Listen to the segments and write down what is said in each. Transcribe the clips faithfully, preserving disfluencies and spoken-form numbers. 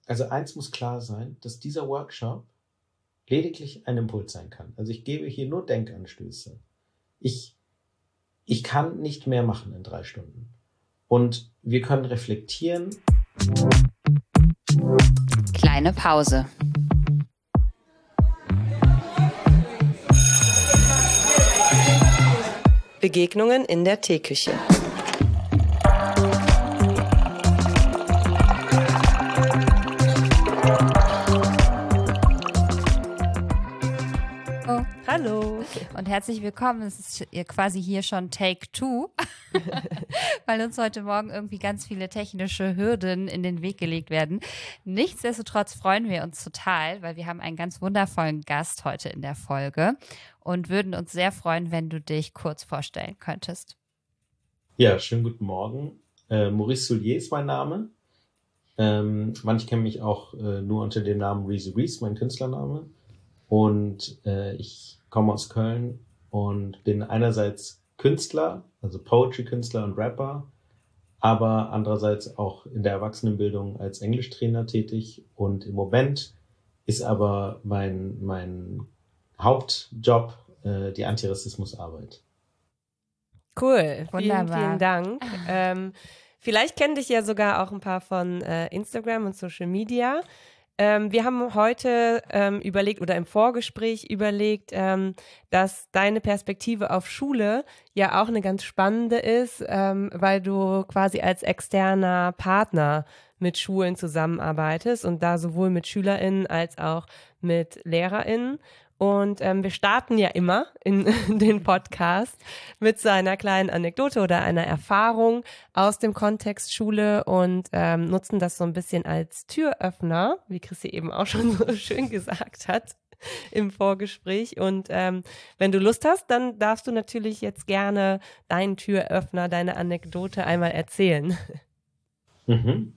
also eins muss klar sein, dass dieser Workshop lediglich ein Impuls sein kann. Also ich gebe hier nur Denkanstöße. Ich, ich kann nicht mehr machen in drei Stunden. Und wir können reflektieren. Kleine Pause. Begegnungen in der Teeküche. Oh. Hallo. Und herzlich willkommen. Es ist quasi hier schon Take Two, weil uns heute Morgen irgendwie ganz viele technische Hürden in den Weg gelegt werden. Nichtsdestotrotz freuen wir uns total, weil wir haben einen ganz wundervollen Gast heute in der Folge und würden uns sehr freuen, wenn du dich kurz vorstellen könntest. Ja, schönen guten Morgen. Äh, Maurice Soulier ist mein Name. Ähm, manche kennen mich auch äh, nur unter dem Namen Reezy Reese, mein Künstlername. Und äh, ich komme aus Köln und bin einerseits Künstler, also Poetry-Künstler und Rapper, aber andererseits auch in der Erwachsenenbildung als Englischtrainer tätig. Und im Moment ist aber mein, mein Hauptjob äh, die Antirassismusarbeit. Cool, Wunderbar. vielen, vielen Dank. Ähm, vielleicht kennen dich ja sogar auch ein paar von äh, Instagram und Social Media. Ähm, wir haben heute ähm, überlegt oder im Vorgespräch überlegt, ähm, dass deine Perspektive auf Schule ja auch eine ganz spannende ist, ähm, weil du quasi als externer Partner mit Schulen zusammenarbeitest und da sowohl mit SchülerInnen als auch mit LehrerInnen. Und ähm, wir starten ja immer in, in den Podcast mit so einer kleinen Anekdote oder einer Erfahrung aus dem Kontext Schule und ähm, nutzen das so ein bisschen als Türöffner, wie Chrissy eben auch schon so schön gesagt hat im Vorgespräch. Und ähm, wenn du Lust hast, dann darfst du natürlich jetzt gerne deinen Türöffner, deine Anekdote einmal erzählen. Mhm.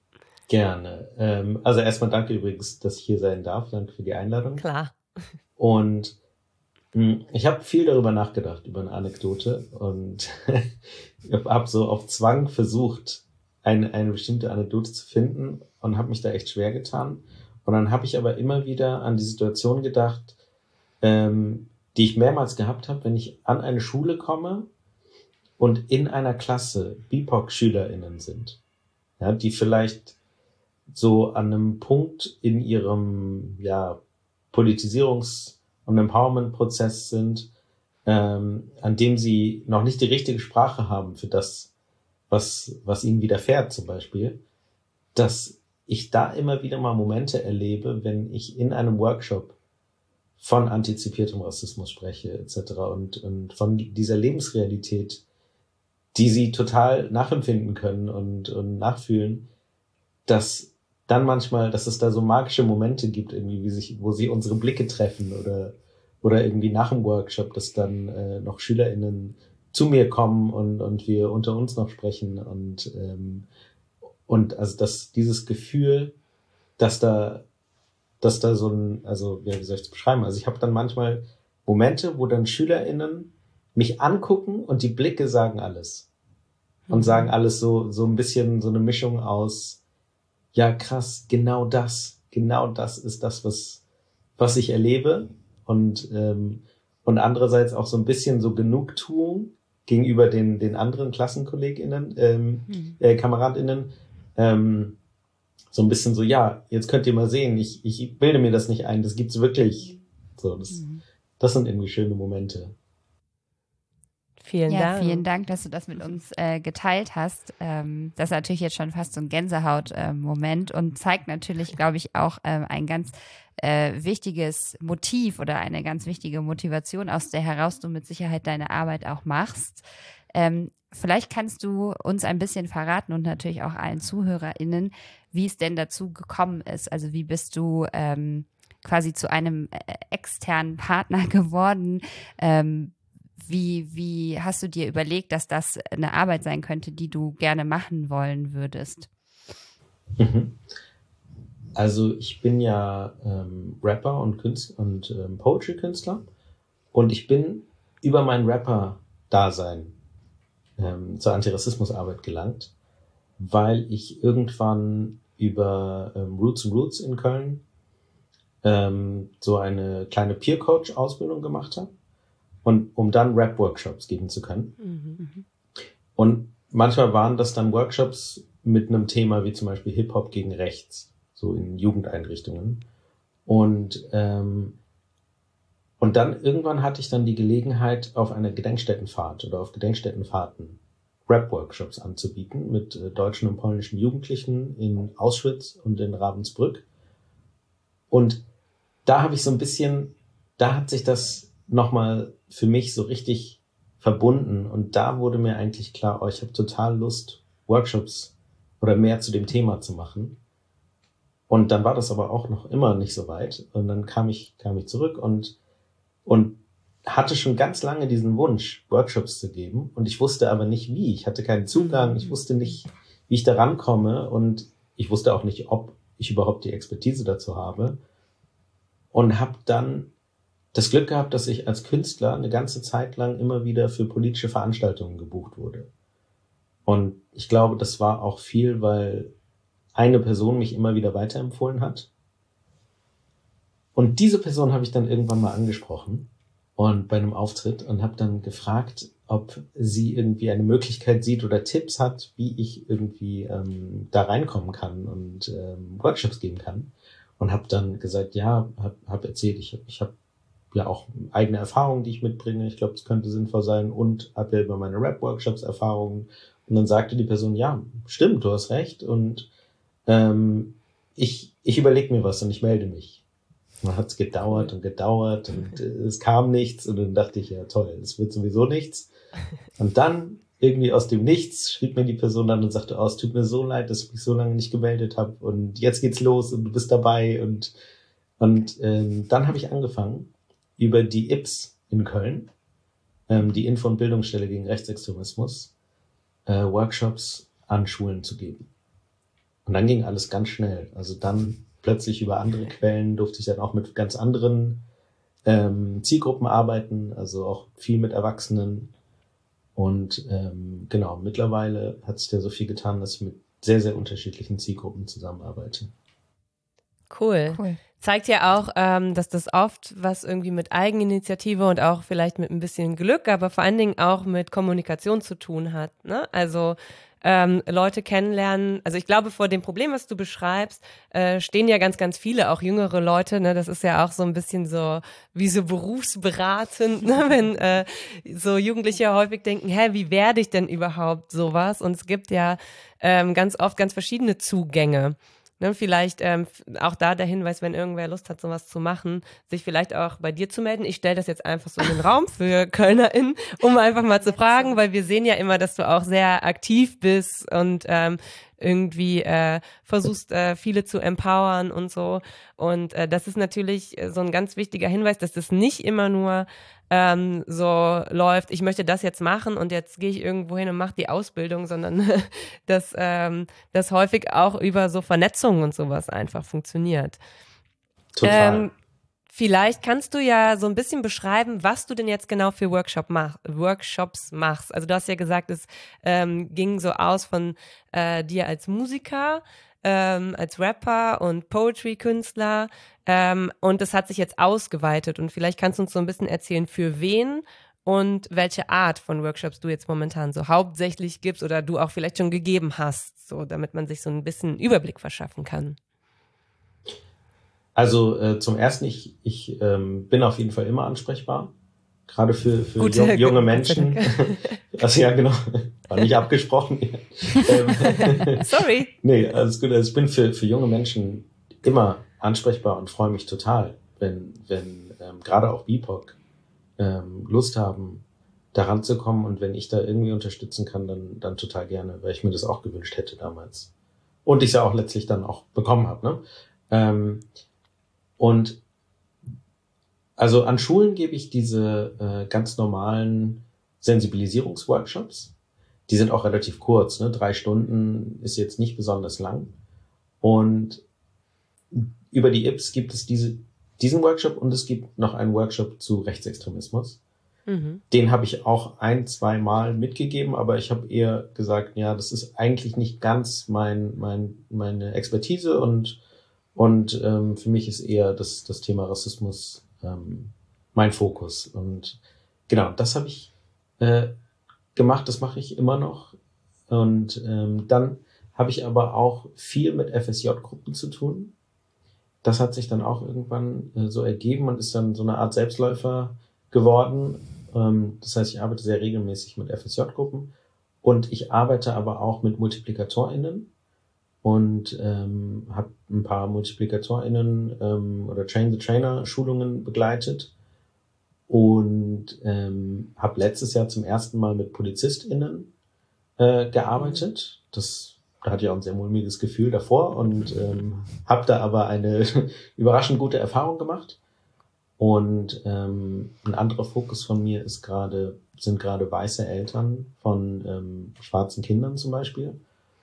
Gerne. Ähm, also erstmal danke übrigens, dass ich hier sein darf. Danke für die Einladung. Klar. Und mh, ich habe viel darüber nachgedacht, über eine Anekdote. Und ich habe so auf Zwang versucht, eine, eine bestimmte Anekdote zu finden und habe mich da echt schwer getan. Und dann habe ich aber immer wieder an die Situation gedacht, ähm, die ich mehrmals gehabt habe, wenn ich an eine Schule komme und in einer Klasse B I P O C-SchülerInnen sind, ja, die vielleicht so an einem Punkt in ihrem ja, Politisierungs- und Empowerment-Prozess sind, ähm, an dem sie noch nicht die richtige Sprache haben für das, was, was ihnen widerfährt zum Beispiel, dass ich da immer wieder mal Momente erlebe, wenn ich in einem Workshop von antizipiertem Rassismus spreche et cetera und, und von dieser Lebensrealität, die sie total nachempfinden können und, und nachfühlen, dass dann manchmal, dass es da so magische Momente gibt, irgendwie, wie sich, wo sie unsere Blicke treffen oder, oder irgendwie nach dem Workshop, dass dann äh, noch SchülerInnen zu mir kommen und, und wir unter uns noch sprechen und, ähm, und also dass dieses Gefühl, dass da, dass da so ein, also ja, wie soll ich es beschreiben? Also ich habe dann manchmal Momente, wo dann SchülerInnen mich angucken und die Blicke sagen alles. Und Mhm. sagen alles so, so ein bisschen so eine Mischung aus, ja, krass, genau das, genau das ist das, was, was ich erlebe. Und, ähm, und andererseits auch so ein bisschen so Genugtuung gegenüber den, den anderen KlassenkollegInnen, ähm, Hm. äh, KameradInnen, ähm, so ein bisschen so, ja, jetzt könnt ihr mal sehen, ich, ich bilde mir das nicht ein, das gibt's wirklich. So, das, Mhm. das sind irgendwie schöne Momente. Vielen Ja, Dank. vielen Dank, dass du das mit uns äh, geteilt hast. Ähm, das ist natürlich jetzt schon fast so ein Gänsehaut-Moment äh, und zeigt natürlich, glaube ich, auch ähm, ein ganz äh, wichtiges Motiv oder eine ganz wichtige Motivation, aus der heraus du mit Sicherheit deine Arbeit auch machst. Ähm, vielleicht kannst du uns ein bisschen verraten und natürlich auch allen ZuhörerInnen, wie es denn dazu gekommen ist. Also wie bist du ähm, quasi zu einem äh, externen Partner geworden? Ähm, Wie, wie hast du dir überlegt, dass das eine Arbeit sein könnte, die du gerne machen wollen würdest? Mhm. Also ich bin ja ähm, Rapper und Künstler und ähm, Poetry-Künstler und ich bin über mein Rapper-Dasein ähm, zur Antirassismusarbeit gelangt, weil ich irgendwann über ähm, Roots and Roots in Köln ähm, so eine kleine Peer-Coach-Ausbildung gemacht habe und um dann Rap-Workshops geben zu können. Mhm. Und manchmal waren das dann Workshops mit einem Thema wie zum Beispiel Hip-Hop gegen Rechts, so in Jugendeinrichtungen. Und ähm, und dann irgendwann hatte ich dann die Gelegenheit, auf einer Gedenkstättenfahrt oder auf Gedenkstättenfahrten Rap-Workshops anzubieten mit äh, deutschen und polnischen Jugendlichen in Auschwitz und in Ravensbrück. Und da habe ich so ein bisschen, da hat sich das nochmal für mich so richtig verbunden. Und da wurde mir eigentlich klar, oh, ich habe total Lust, Workshops oder mehr zu dem Thema zu machen. Und dann war das aber auch noch immer nicht so weit. Und dann kam ich, kam ich zurück und, und hatte schon ganz lange diesen Wunsch, Workshops zu geben. Und ich wusste aber nicht wie. Ich hatte keinen Zugang. Ich wusste nicht, wie ich da rankomme. Und ich wusste auch nicht, ob ich überhaupt die Expertise dazu habe. Und habe dann das Glück gehabt, dass ich als Künstler eine ganze Zeit lang immer wieder für politische Veranstaltungen gebucht wurde. Und ich glaube, das war auch viel, weil eine Person mich immer wieder weiterempfohlen hat. Und diese Person habe ich dann irgendwann mal angesprochen und bei einem Auftritt und habe dann gefragt, ob sie irgendwie eine Möglichkeit sieht oder Tipps hat, wie ich irgendwie ähm, da reinkommen kann und ähm, Workshops geben kann. Und habe dann gesagt, ja, habe hab erzählt, ich, ich habe ja auch eigene Erfahrungen, die ich mitbringe. Ich glaube, es könnte sinnvoll sein und habe ja über meine Rap-Workshops Erfahrungen. Und dann sagte die Person, ja, stimmt, du hast recht und ähm, ich, ich überlege mir was und ich melde mich. Und dann hat es gedauert und gedauert und äh, es kam nichts und dann dachte ich, ja toll, es wird sowieso nichts. Und dann irgendwie aus dem Nichts schrieb mir die Person dann und sagte, oh, es tut mir so leid, dass ich mich so lange nicht gemeldet habe und jetzt geht's los und du bist dabei. Und, und ähm, dann habe ich angefangen, über die I B S in Köln, ähm, die Info- und Bildungsstelle gegen Rechtsextremismus, äh, Workshops an Schulen zu geben. Und dann ging alles ganz schnell. Also dann plötzlich über andere Quellen durfte ich dann auch mit ganz anderen ähm, Zielgruppen arbeiten, also auch viel mit Erwachsenen. Und ähm, genau, mittlerweile hat sich da so viel getan, dass ich mit sehr, sehr unterschiedlichen Zielgruppen zusammenarbeite. Cool. cool. Zeigt ja auch, ähm, dass das oft was irgendwie mit Eigeninitiative und auch vielleicht mit ein bisschen Glück, aber vor allen Dingen auch mit Kommunikation zu tun hat, ne? Also ähm, Leute kennenlernen. Also ich glaube, vor dem Problem, was du beschreibst, äh, stehen ja ganz, ganz viele, auch jüngere Leute. Ne? Das ist ja auch so ein bisschen so wie so berufsberatend, ne? Wenn äh, so Jugendliche häufig denken, hä, wie werde ich denn überhaupt sowas? Und es gibt ja ähm, ganz oft ganz verschiedene Zugänge. Ne, vielleicht ähm, auch da der Hinweis, wenn irgendwer Lust hat, sowas zu machen, sich vielleicht auch bei dir zu melden. Ich stelle das jetzt einfach so in den Raum für KölnerInnen, um einfach mal zu fragen, weil wir sehen ja immer, dass du auch sehr aktiv bist und ähm, irgendwie äh, versuchst, äh, viele zu empowern und so. Und äh, das ist natürlich so ein ganz wichtiger Hinweis, dass das nicht immer nur ähm, so läuft, ich möchte das jetzt machen und jetzt gehe ich irgendwo hin und mache die Ausbildung, sondern dass ähm, das häufig auch über so Vernetzungen und sowas einfach funktioniert. Total. Ähm, vielleicht kannst du ja so ein bisschen beschreiben, was du denn jetzt genau für Workshop mach, Workshops machst. Also du hast ja gesagt, es ähm, ging so aus von äh, dir als Musiker, ähm, als Rapper und Poetry-Künstler ähm, und das hat sich jetzt ausgeweitet und vielleicht kannst du uns so ein bisschen erzählen, für wen und welche Art von Workshops du jetzt momentan so hauptsächlich gibst oder du auch vielleicht schon gegeben hast, so damit man sich so ein bisschen Überblick verschaffen kann. Also äh, zum Ersten, ich, ich ähm, bin auf jeden Fall immer ansprechbar, gerade für, für Gute, jung, junge gute, Menschen. Also ja, genau, war nicht abgesprochen. ähm, Sorry. Nee, alles gut. Also ich bin für, für junge Menschen immer ansprechbar und freue mich total, wenn, wenn ähm, gerade auch B I P O C ähm, Lust haben, daran zu kommen und wenn ich da irgendwie unterstützen kann, dann, dann total gerne, weil ich mir das auch gewünscht hätte damals. Und ich es ja auch letztlich dann auch bekommen habe, ne? Ähm, Und also an Schulen gebe ich diese äh, ganz normalen Sensibilisierungsworkshops. Die sind auch relativ kurz, ne? Drei Stunden ist jetzt nicht besonders lang. Und über die I B S gibt es diese, diesen Workshop und es gibt noch einen Workshop zu Rechtsextremismus. Mhm. Den habe ich auch ein, zwei Mal mitgegeben, aber ich habe eher gesagt, ja, das ist eigentlich nicht ganz mein, mein, meine Expertise und, und ähm, für mich ist eher das, das Thema Rassismus ähm, mein Fokus. Und genau, das habe ich äh, gemacht, das mache ich immer noch. Und ähm, dann habe ich aber auch viel mit F S J-Gruppen zu tun. Das hat sich dann auch irgendwann äh, so ergeben und ist dann so eine Art Selbstläufer geworden. Ähm, das heißt, ich arbeite sehr regelmäßig mit F S J-Gruppen und ich arbeite aber auch mit MultiplikatorInnen und ähm, habe ein paar MultiplikatorInnen ähm, oder Train-the-Trainer-Schulungen begleitet und ähm, habe letztes Jahr zum ersten Mal mit PolizistInnen äh, gearbeitet. Das Da hatte ich auch ein sehr mulmiges Gefühl davor und ähm, habe da aber eine überraschend gute Erfahrung gemacht. Und ähm, ein anderer Fokus von mir ist gerade sind gerade weiße Eltern von ähm, schwarzen Kindern zum Beispiel.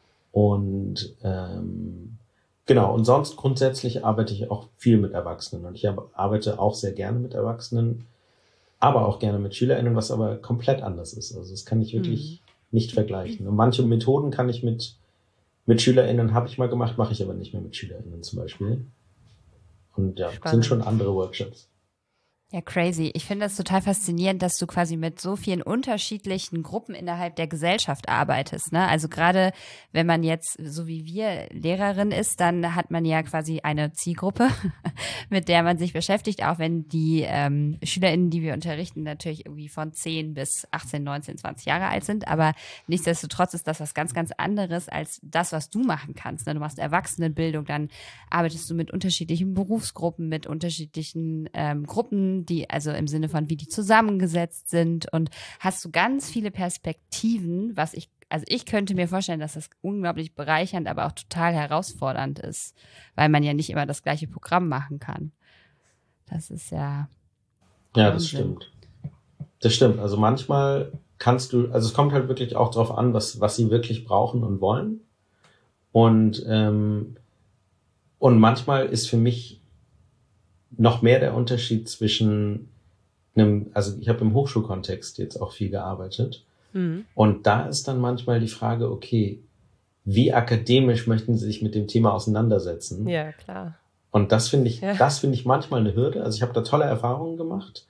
Und ähm, genau, und sonst grundsätzlich arbeite ich auch viel mit Erwachsenen. Und ich arbeite auch sehr gerne mit Erwachsenen, aber auch gerne mit SchülerInnen, was aber komplett anders ist. Also das kann ich wirklich mhm. nicht vergleichen. Und manche Methoden kann ich mit mit SchülerInnen habe ich mal gemacht, mache ich aber nicht mehr mit SchülerInnen zum Beispiel. Und ja, Spannend. Sind schon andere Workshops. Ja, crazy. Ich finde das total faszinierend, dass du quasi mit so vielen unterschiedlichen Gruppen innerhalb der Gesellschaft arbeitest, ne? Also gerade wenn man jetzt, so wie wir, Lehrerin ist, dann hat man ja quasi eine Zielgruppe, mit der man sich beschäftigt, auch wenn die ähm, SchülerInnen, die wir unterrichten, natürlich irgendwie von zehn bis achtzehn, neunzehn, zwanzig Jahre alt sind, aber nichtsdestotrotz ist das was ganz, ganz anderes als das, was du machen kannst, ne? Du machst Erwachsenenbildung, dann arbeitest du mit unterschiedlichen Berufsgruppen, mit unterschiedlichen ähm, Gruppen, die, also im Sinne von, wie die zusammengesetzt sind und hast du ganz viele Perspektiven, was ich, also ich könnte mir vorstellen, dass das unglaublich bereichernd, aber auch total herausfordernd ist, weil man ja nicht immer das gleiche Programm machen kann. Das ist ja Ja, das stimmt. Das stimmt. Also manchmal kannst du, also es kommt halt wirklich auch drauf an, was, was sie wirklich brauchen und wollen. Und, ähm, und manchmal ist für mich noch mehr der Unterschied zwischen einem, also ich habe im Hochschulkontext jetzt auch viel gearbeitet mhm. und da ist dann manchmal die Frage, okay, wie akademisch möchten Sie sich mit dem Thema auseinandersetzen? Ja, klar. Und das finde ich, ja. das finde ich manchmal eine Hürde. Also ich habe da tolle Erfahrungen gemacht,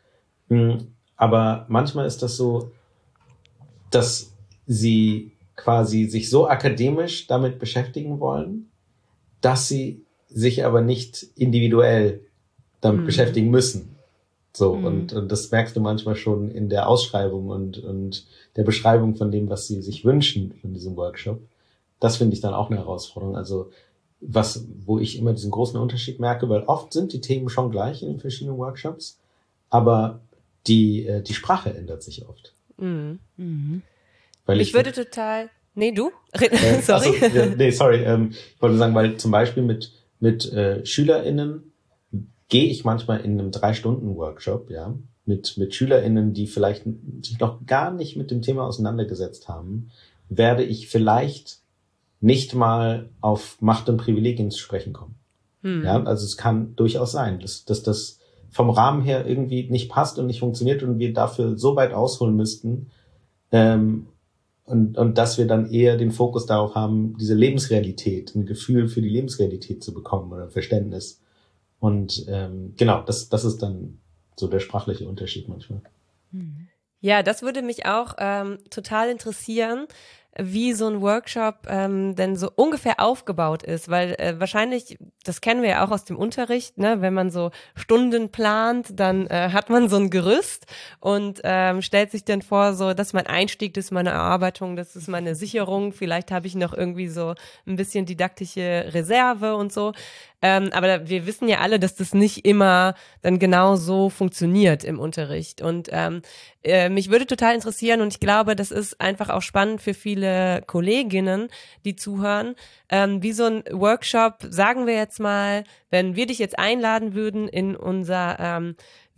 aber manchmal ist das so, dass sie quasi sich so akademisch damit beschäftigen wollen, dass sie sich aber nicht individuell damit mm. beschäftigen müssen. So, mm. und, und das merkst du manchmal schon in der Ausschreibung und, und der Beschreibung von dem, was sie sich wünschen von diesem Workshop. Das finde ich dann auch eine Herausforderung. Also, was, wo ich immer diesen großen Unterschied merke, weil oft sind die Themen schon gleich in den verschiedenen Workshops, aber die, äh, die Sprache ändert sich oft. Mm. Mhm. Weil ich, ich würde total, nee, du? Äh, sorry. Also, ja, nee, sorry. Ähm, ich wollte sagen, weil zum Beispiel mit, mit äh, SchülerInnen gehe ich manchmal in einem Drei-Stunden-Workshop, ja, mit, mit SchülerInnen, die vielleicht sich noch gar nicht mit dem Thema auseinandergesetzt haben, werde ich vielleicht nicht mal auf Macht und Privilegien zu sprechen kommen. Hm. Ja, also es kann durchaus sein, dass, dass das vom Rahmen her irgendwie nicht passt und nicht funktioniert und wir dafür so weit ausholen müssten, ähm, und, und dass wir dann eher den Fokus darauf haben, diese Lebensrealität, ein Gefühl für die Lebensrealität zu bekommen oder Verständnis. Und ähm, genau, das, das ist dann so der sprachliche Unterschied manchmal. Ja, das würde mich auch ähm, total interessieren, wie so ein Workshop ähm, denn so ungefähr aufgebaut ist, weil äh, wahrscheinlich, das kennen wir ja auch aus dem Unterricht, ne, wenn man so Stunden plant, dann äh, hat man so ein Gerüst und ähm, stellt sich dann vor, so, das ist mein Einstieg, das ist meine Erarbeitung, das ist meine Sicherung, vielleicht habe ich noch irgendwie so ein bisschen didaktische Reserve und so. Ähm, aber wir wissen ja alle, dass das nicht immer dann genau so funktioniert im Unterricht. Und ähm, äh, mich würde total interessieren, und ich glaube, das ist einfach auch spannend für viele Kolleginnen, die zuhören, ähm, wie so ein Workshop, sagen wir jetzt mal, wenn wir dich jetzt einladen würden in unser ähm,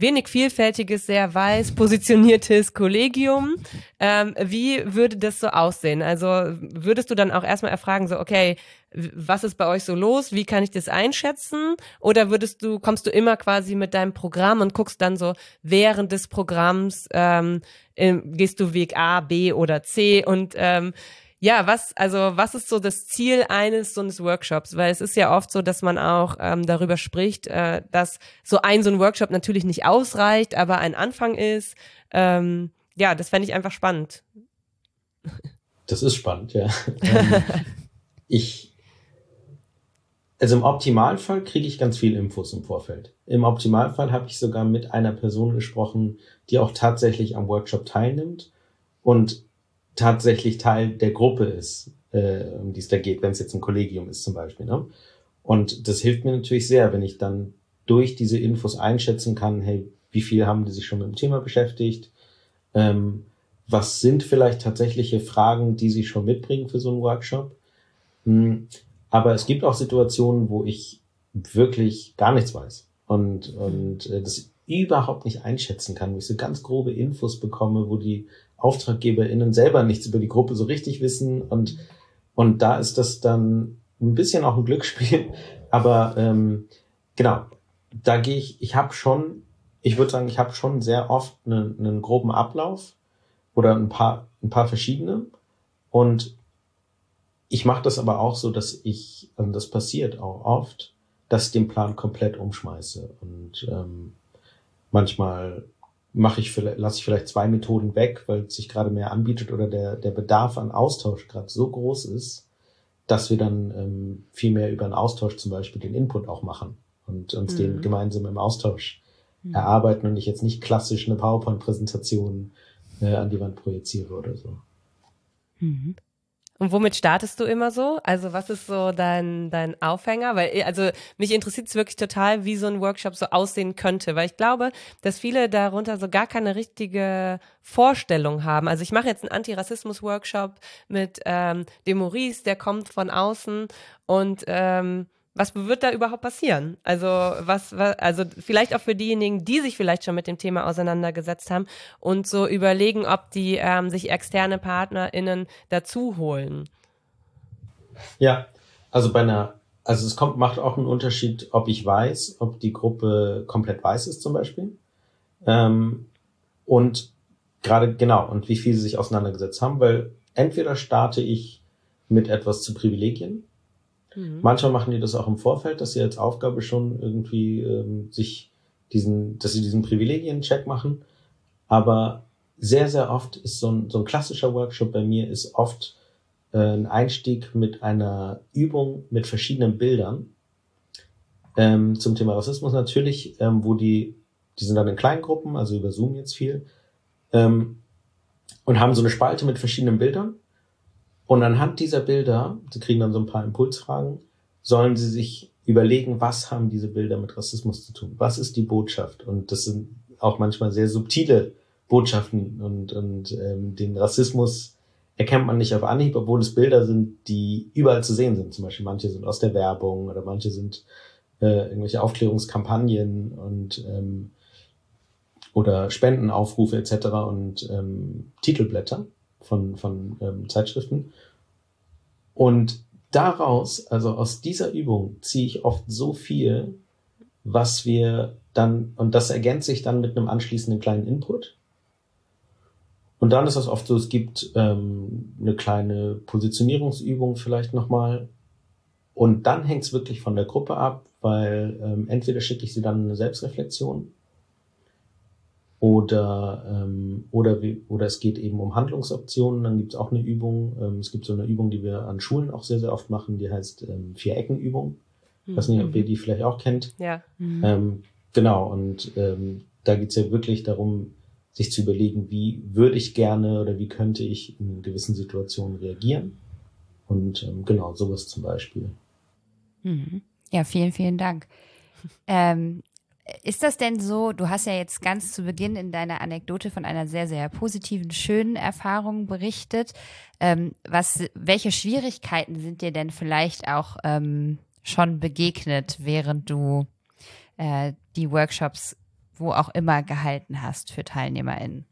wenig vielfältiges, sehr weiß positioniertes Kollegium. Ähm, wie würde das so aussehen? Also würdest du dann auch erstmal erfragen, so okay, was ist bei euch so los? Wie kann ich das einschätzen? Oder würdest du, kommst du immer quasi mit deinem Programm und guckst dann so während des Programms, ähm, ähm, gehst du Weg A, B oder C und ähm, ja, was, also was ist so das Ziel eines so eines Workshops? Weil es ist ja oft so, dass man auch ähm, darüber spricht, äh, dass so ein so ein Workshop natürlich nicht ausreicht, aber ein Anfang ist. Ähm, ja, das fände ich einfach spannend. Das ist spannend, ja. ähm, ich, also im Optimalfall kriege ich ganz viel Infos im Vorfeld. Im Optimalfall habe ich sogar mit einer Person gesprochen, die auch tatsächlich am Workshop teilnimmt und tatsächlich Teil der Gruppe ist, äh, um die es da geht, wenn es jetzt ein Kollegium ist zum Beispiel. Ne? Und das hilft mir natürlich sehr, wenn ich dann durch diese Infos einschätzen kann, hey, wie viel haben die sich schon mit dem Thema beschäftigt? Ähm, was sind vielleicht tatsächliche Fragen, die sie schon mitbringen für so einen Workshop? Hm, aber es gibt auch Situationen, wo ich wirklich gar nichts weiß und, und äh, das überhaupt nicht einschätzen kann, wo ich so ganz grobe Infos bekomme, wo die AuftraggeberInnen selber nichts über die Gruppe so richtig wissen und und da ist das dann ein bisschen auch ein Glücksspiel, aber ähm, genau, da gehe ich, ich habe schon, ich würde sagen, ich habe schon sehr oft einen, einen groben Ablauf oder ein paar ein paar verschiedene und ich mache das aber auch so, dass ich, also das passiert auch oft, dass ich den Plan komplett umschmeiße und ähm, manchmal mache ich vielleicht, lasse ich vielleicht zwei Methoden weg, weil es sich gerade mehr anbietet oder der der Bedarf an Austausch gerade so groß ist, dass wir dann ähm, viel mehr über einen Austausch zum Beispiel den Input auch machen und uns mhm. den gemeinsam im Austausch mhm. erarbeiten und ich jetzt nicht klassisch eine PowerPoint-Präsentation äh, an die Wand projiziere oder so. Mhm. Und womit startest du immer so? Also was ist so dein, dein Aufhänger? Weil, also mich interessiert es wirklich total, wie so ein Workshop so aussehen könnte, weil ich glaube, dass viele darunter so gar keine richtige Vorstellung haben. Also ich mache jetzt einen Antirassismus-Workshop mit ähm, dem Maurice, der kommt von außen und ähm, was wird da überhaupt passieren? Also was, was, also vielleicht auch für diejenigen, die sich vielleicht schon mit dem Thema auseinandergesetzt haben und so überlegen, ob die ähm, sich externe PartnerInnen dazu holen. Ja, also bei einer, also es kommt, macht auch einen Unterschied, ob ich weiß, ob die Gruppe komplett weiß ist zum Beispiel ähm, und gerade genau und wie viel sie sich auseinandergesetzt haben, weil entweder starte ich mit etwas zu Privilegien. Mhm. Manchmal machen die das auch im Vorfeld, dass sie als Aufgabe schon irgendwie ähm, sich diesen, dass sie diesen Privilegien-Check machen. Aber sehr, sehr oft ist so ein, so ein klassischer Workshop bei mir ist oft äh, ein Einstieg mit einer Übung mit verschiedenen Bildern ähm, zum Thema Rassismus natürlich, ähm, wo die, die sind dann in kleinen Gruppen, also über Zoom jetzt viel, ähm, und haben so eine Spalte mit verschiedenen Bildern. Und anhand dieser Bilder, sie kriegen dann so ein paar Impulsfragen, sollen sie sich überlegen, was haben diese Bilder mit Rassismus zu tun? Was ist die Botschaft? Und das sind auch manchmal sehr subtile Botschaften und, und ähm, den Rassismus erkennt man nicht auf Anhieb, obwohl es Bilder sind, die überall zu sehen sind. Zum Beispiel manche sind aus der Werbung oder manche sind äh, irgendwelche Aufklärungskampagnen und ähm, oder Spendenaufrufe et cetera und ähm, Titelblätter von von ähm, Zeitschriften. Und daraus, also aus dieser Übung, ziehe ich oft so viel, was wir dann, und das ergänzt sich dann mit einem anschließenden kleinen Input. Und dann ist das oft so, es gibt ähm, eine kleine Positionierungsübung vielleicht nochmal. Und dann hängt es wirklich von der Gruppe ab, weil ähm, entweder schicke ich sie dann eine Selbstreflexion oder ähm, oder wie, oder es geht eben um Handlungsoptionen. Dann gibt es auch eine Übung. Ähm, es gibt so eine Übung, die wir an Schulen auch sehr, sehr oft machen, die heißt ähm, Vier-Ecken-Übung. Ich weiß nicht, ob ihr die vielleicht auch kennt. Ja. Mhm. Ähm, genau, und ähm, da geht es ja wirklich darum, sich zu überlegen, wie würde ich gerne oder wie könnte ich in gewissen Situationen reagieren. Und ähm, genau, sowas zum Beispiel. Mhm. Ja, vielen, vielen Dank. Ähm, ist das denn so, du hast ja jetzt ganz zu Beginn in deiner Anekdote von einer sehr, sehr positiven, schönen Erfahrung berichtet. Ähm, was, welche Schwierigkeiten sind dir denn vielleicht auch ähm, schon begegnet, während du äh, die Workshops, wo auch immer gehalten hast für TeilnehmerInnen?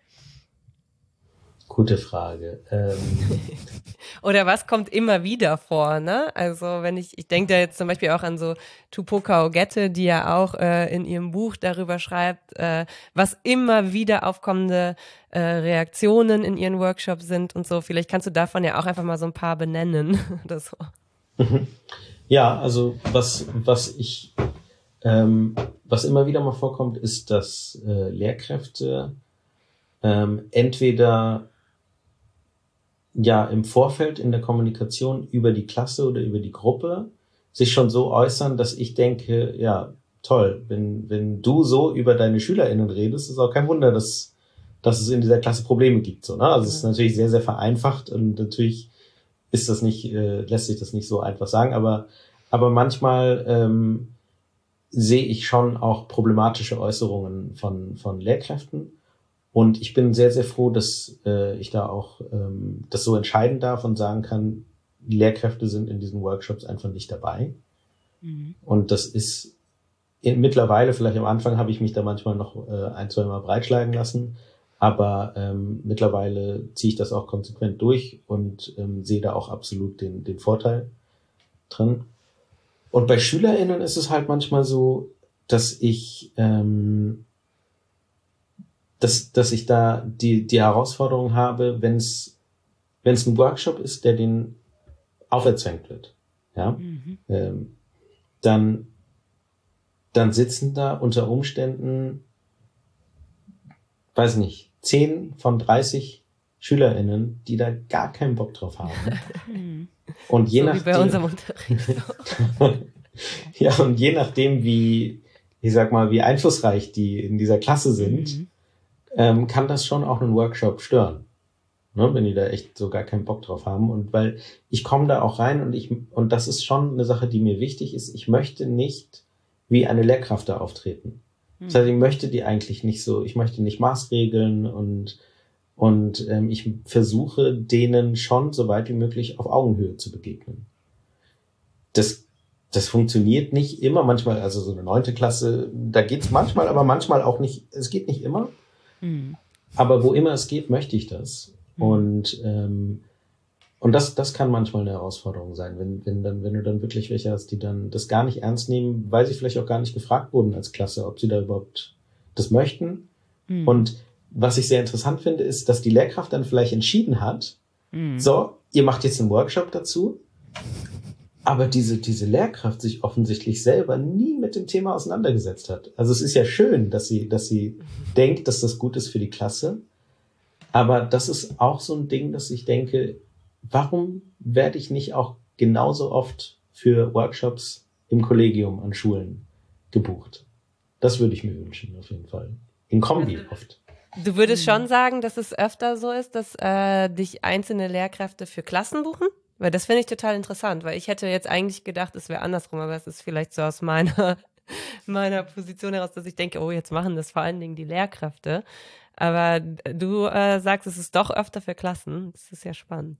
Gute Frage. Ähm. Oder was kommt immer wieder vor, ne? Also wenn ich, ich denke da jetzt zum Beispiel auch an so Tupoka Ogette, die ja auch äh, in ihrem Buch darüber schreibt, äh, was immer wieder aufkommende äh, Reaktionen in ihren Workshops sind und so. Vielleicht kannst du davon ja auch einfach mal so ein paar benennen oder so. Ja, also was, was ich, ähm, was immer wieder mal vorkommt, ist, dass äh, Lehrkräfte ähm, entweder ja im Vorfeld in der Kommunikation über die Klasse oder über die Gruppe sich schon so äußern, dass ich denke, ja, toll, wenn, wenn du so über deine SchülerInnen redest, ist auch kein Wunder, dass, dass es in dieser Klasse Probleme gibt, so, ne? Also es ist natürlich sehr, sehr vereinfacht und natürlich ist das nicht, äh, lässt sich das nicht so einfach sagen, aber, aber manchmal, ähm, sehe ich schon auch problematische Äußerungen von, von Lehrkräften. Und ich bin sehr, sehr froh, dass äh, ich da auch ähm, das so entscheiden darf und sagen kann, die Lehrkräfte sind in diesen Workshops einfach nicht dabei. Mhm. Und das ist in, mittlerweile, vielleicht am Anfang habe ich mich da manchmal noch äh, ein, zwei Mal breitschlagen lassen, aber ähm, mittlerweile ziehe ich das auch konsequent durch und ähm, sehe da auch absolut den, den Vorteil drin. Und bei SchülerInnen ist es halt manchmal so, dass ich ähm, dass, dass ich da die, die Herausforderung habe, wenn es, wenn es ein Workshop ist, der den auferzwängt wird, ja, mhm. ähm, dann, dann sitzen da unter Umständen, weiß nicht, zehn von dreißig SchülerInnen, die da gar keinen Bock drauf haben. Und je so nachdem, wie bei unserem Unterricht. ja, und je nachdem, wie, ich sag mal, wie einflussreich die in dieser Klasse sind, mhm. ähm, kann das schon auch einen Workshop stören, ne, wenn die da echt so gar keinen Bock drauf haben. Und weil ich komme da auch rein und ich, und das ist schon eine Sache, die mir wichtig ist, ich möchte nicht wie eine Lehrkraft da auftreten. Mhm. Das heißt, ich möchte die eigentlich nicht so, ich möchte nicht maßregeln und und ähm, ich versuche denen schon so weit wie möglich auf Augenhöhe zu begegnen. Das Das funktioniert nicht immer, manchmal, also so eine neunte Klasse, da geht's manchmal, aber manchmal auch nicht, es geht nicht immer. Mhm. Aber wo immer es geht, möchte ich das. Mhm. Und ähm, und das das kann manchmal eine Herausforderung sein, wenn wenn dann wenn du dann wirklich welche hast, die dann das gar nicht ernst nehmen, weil sie vielleicht auch gar nicht gefragt wurden als Klasse, ob sie da überhaupt das möchten. Mhm. Und was ich sehr interessant finde, ist, dass die Lehrkraft dann vielleicht entschieden hat, mhm. so, ihr macht jetzt einen Workshop dazu, aber diese, diese Lehrkraft sich offensichtlich selber nie mit dem Thema auseinandergesetzt hat. Also es ist ja schön, dass sie, dass sie denkt, dass das gut ist für die Klasse. Aber das ist auch so ein Ding, dass ich denke, warum werde ich nicht auch genauso oft für Workshops im Kollegium an Schulen gebucht? Das würde ich mir wünschen, auf jeden Fall. In Kombi oft. Du würdest schon sagen, dass es öfter so ist, dass äh, dich einzelne Lehrkräfte für Klassen buchen? Weil das finde ich total interessant, weil ich hätte jetzt eigentlich gedacht, es wäre andersrum, aber es ist vielleicht so aus meiner, meiner Position heraus, dass ich denke, oh, jetzt machen das vor allen Dingen die Lehrkräfte. Aber du äh, sagst, es ist doch öfter für Klassen. Das ist ja spannend.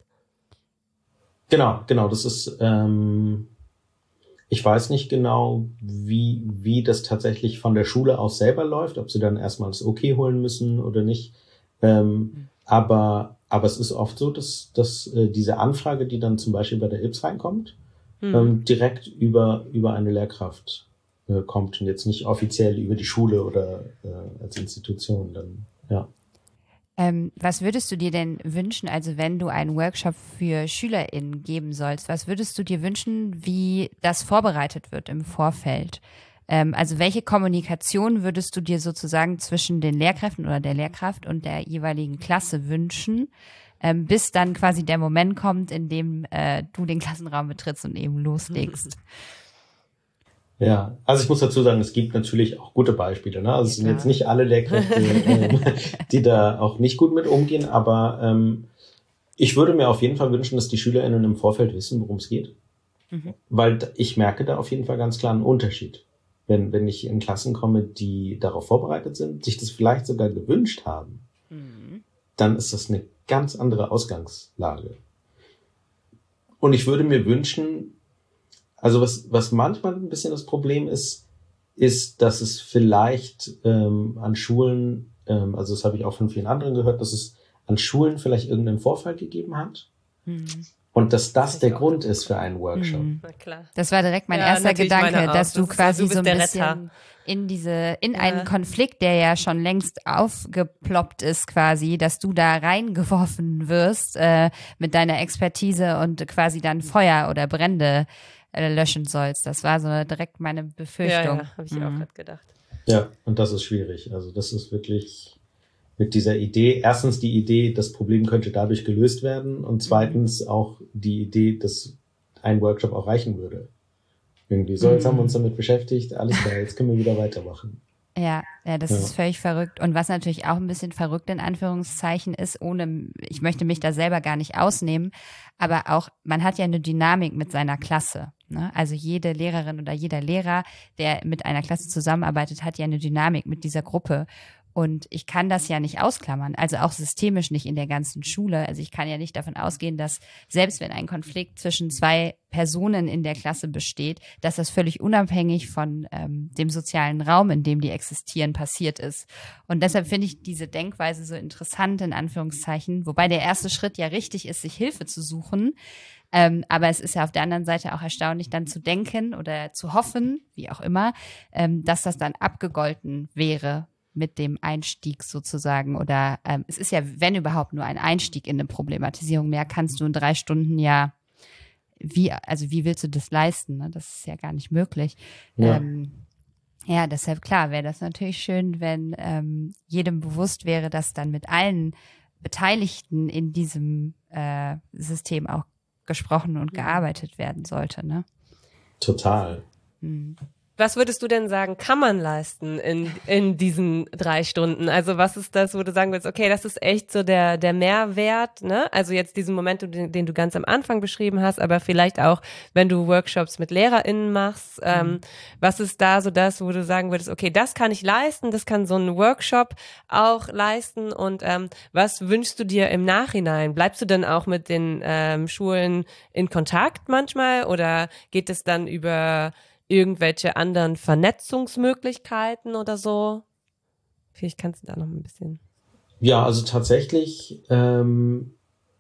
Genau, genau. Das ist, ähm, ich weiß nicht genau, wie, wie das tatsächlich von der Schule aus selber läuft, ob sie dann erstmal das Okay holen müssen oder nicht. Ähm, mhm. Aber Aber es ist oft so, dass, dass äh, diese Anfrage, die dann zum Beispiel bei der I B S reinkommt, hm. ähm, direkt über, über eine Lehrkraft äh, kommt und jetzt nicht offiziell über die Schule oder äh, als Institution dann, ja. Ähm, was würdest du dir denn wünschen, also wenn du einen Workshop für SchülerInnen geben sollst, was würdest du dir wünschen, wie das vorbereitet wird im Vorfeld? Ähm, also welche Kommunikation würdest du dir sozusagen zwischen den Lehrkräften oder der Lehrkraft und der jeweiligen Klasse wünschen, ähm, bis dann quasi der Moment kommt, in dem äh, du den Klassenraum betrittst und eben loslegst? Ja, also ich muss dazu sagen, es gibt natürlich auch gute Beispiele, ne? Also es sind jetzt nicht alle Lehrkräfte, ähm, die da auch nicht gut mit umgehen, aber ähm, ich würde mir auf jeden Fall wünschen, dass die SchülerInnen im Vorfeld wissen, worum es geht. Mhm. Weil ich merke da auf jeden Fall ganz klar einen Unterschied. Wenn, wenn ich in Klassen komme, die darauf vorbereitet sind, sich das vielleicht sogar gewünscht haben, mhm. dann ist das eine ganz andere Ausgangslage. Und ich würde mir wünschen, also was, was manchmal ein bisschen das Problem ist, ist, dass es vielleicht ähm, an Schulen, ähm, also das habe ich auch von vielen anderen gehört, dass es an Schulen vielleicht irgendeinen Vorfall gegeben hat. Mhm. Und dass das, das der Grund ist für einen Workshop. Mhm. Na klar. Das war direkt mein ja, erster Gedanke, dass du das quasi so, du so ein bisschen Retter. in diese, in ja. einen Konflikt, der ja schon längst aufgeploppt ist quasi, dass du da reingeworfen wirst äh, mit deiner Expertise und quasi dann Feuer oder Brände äh, löschen sollst. Das war so direkt meine Befürchtung. Ja, ja, habe ich mhm. auch gerade gedacht. Ja, und das ist schwierig. Also das ist wirklich mit dieser Idee, erstens die Idee, das Problem könnte dadurch gelöst werden und zweitens auch die Idee, dass ein Workshop auch reichen würde. Irgendwie so, jetzt haben wir uns damit beschäftigt, alles klar, jetzt können wir wieder weitermachen. Ja, ja, das ja. ist völlig verrückt. Und was natürlich auch ein bisschen verrückt in Anführungszeichen ist, ohne, ich möchte mich da selber gar nicht ausnehmen, aber auch, man hat ja eine Dynamik mit seiner Klasse. Ne? Also jede Lehrerin oder jeder Lehrer, der mit einer Klasse zusammenarbeitet, hat ja eine Dynamik mit dieser Gruppe. Und ich kann das ja nicht ausklammern, also auch systemisch nicht in der ganzen Schule. Also ich kann ja nicht davon ausgehen, dass selbst wenn ein Konflikt zwischen zwei Personen in der Klasse besteht, dass das völlig unabhängig von ähm, dem sozialen Raum, in dem die existieren, passiert ist. Und deshalb finde ich diese Denkweise so interessant, in Anführungszeichen, wobei der erste Schritt ja richtig ist, sich Hilfe zu suchen. Ähm, aber es ist ja auf der anderen Seite auch erstaunlich, dann zu denken oder zu hoffen, wie auch immer, ähm, dass das dann abgegolten wäre mit dem Einstieg sozusagen oder ähm, es ist ja, wenn überhaupt, nur ein Einstieg in eine Problematisierung. Mehr kannst du in drei Stunden ja, wie, also wie willst du das leisten? Ne? Das ist ja gar nicht möglich. Ja, ähm, ja deshalb klar, wäre das natürlich schön, wenn ähm, jedem bewusst wäre, dass dann mit allen Beteiligten in diesem äh, System auch gesprochen und gearbeitet werden sollte. Ne? Total. Hm. Was würdest du denn sagen, kann man leisten in, in diesen drei Stunden? Also was ist das, wo du sagen willst, okay, das ist echt so der, der Mehrwert, ne? Also jetzt diesen Moment, den, den du ganz am Anfang beschrieben hast, aber vielleicht auch, wenn du Workshops mit LehrerInnen machst, ähm, mhm. was ist da so das, wo du sagen würdest, okay, das kann ich leisten, das kann so ein Workshop auch leisten und ähm, was wünschst du dir im Nachhinein? Bleibst du dann auch mit den ähm, Schulen in Kontakt manchmal oder geht es dann über irgendwelche anderen Vernetzungsmöglichkeiten oder so? Vielleicht kannst du da noch ein bisschen... Ja, also tatsächlich, ähm,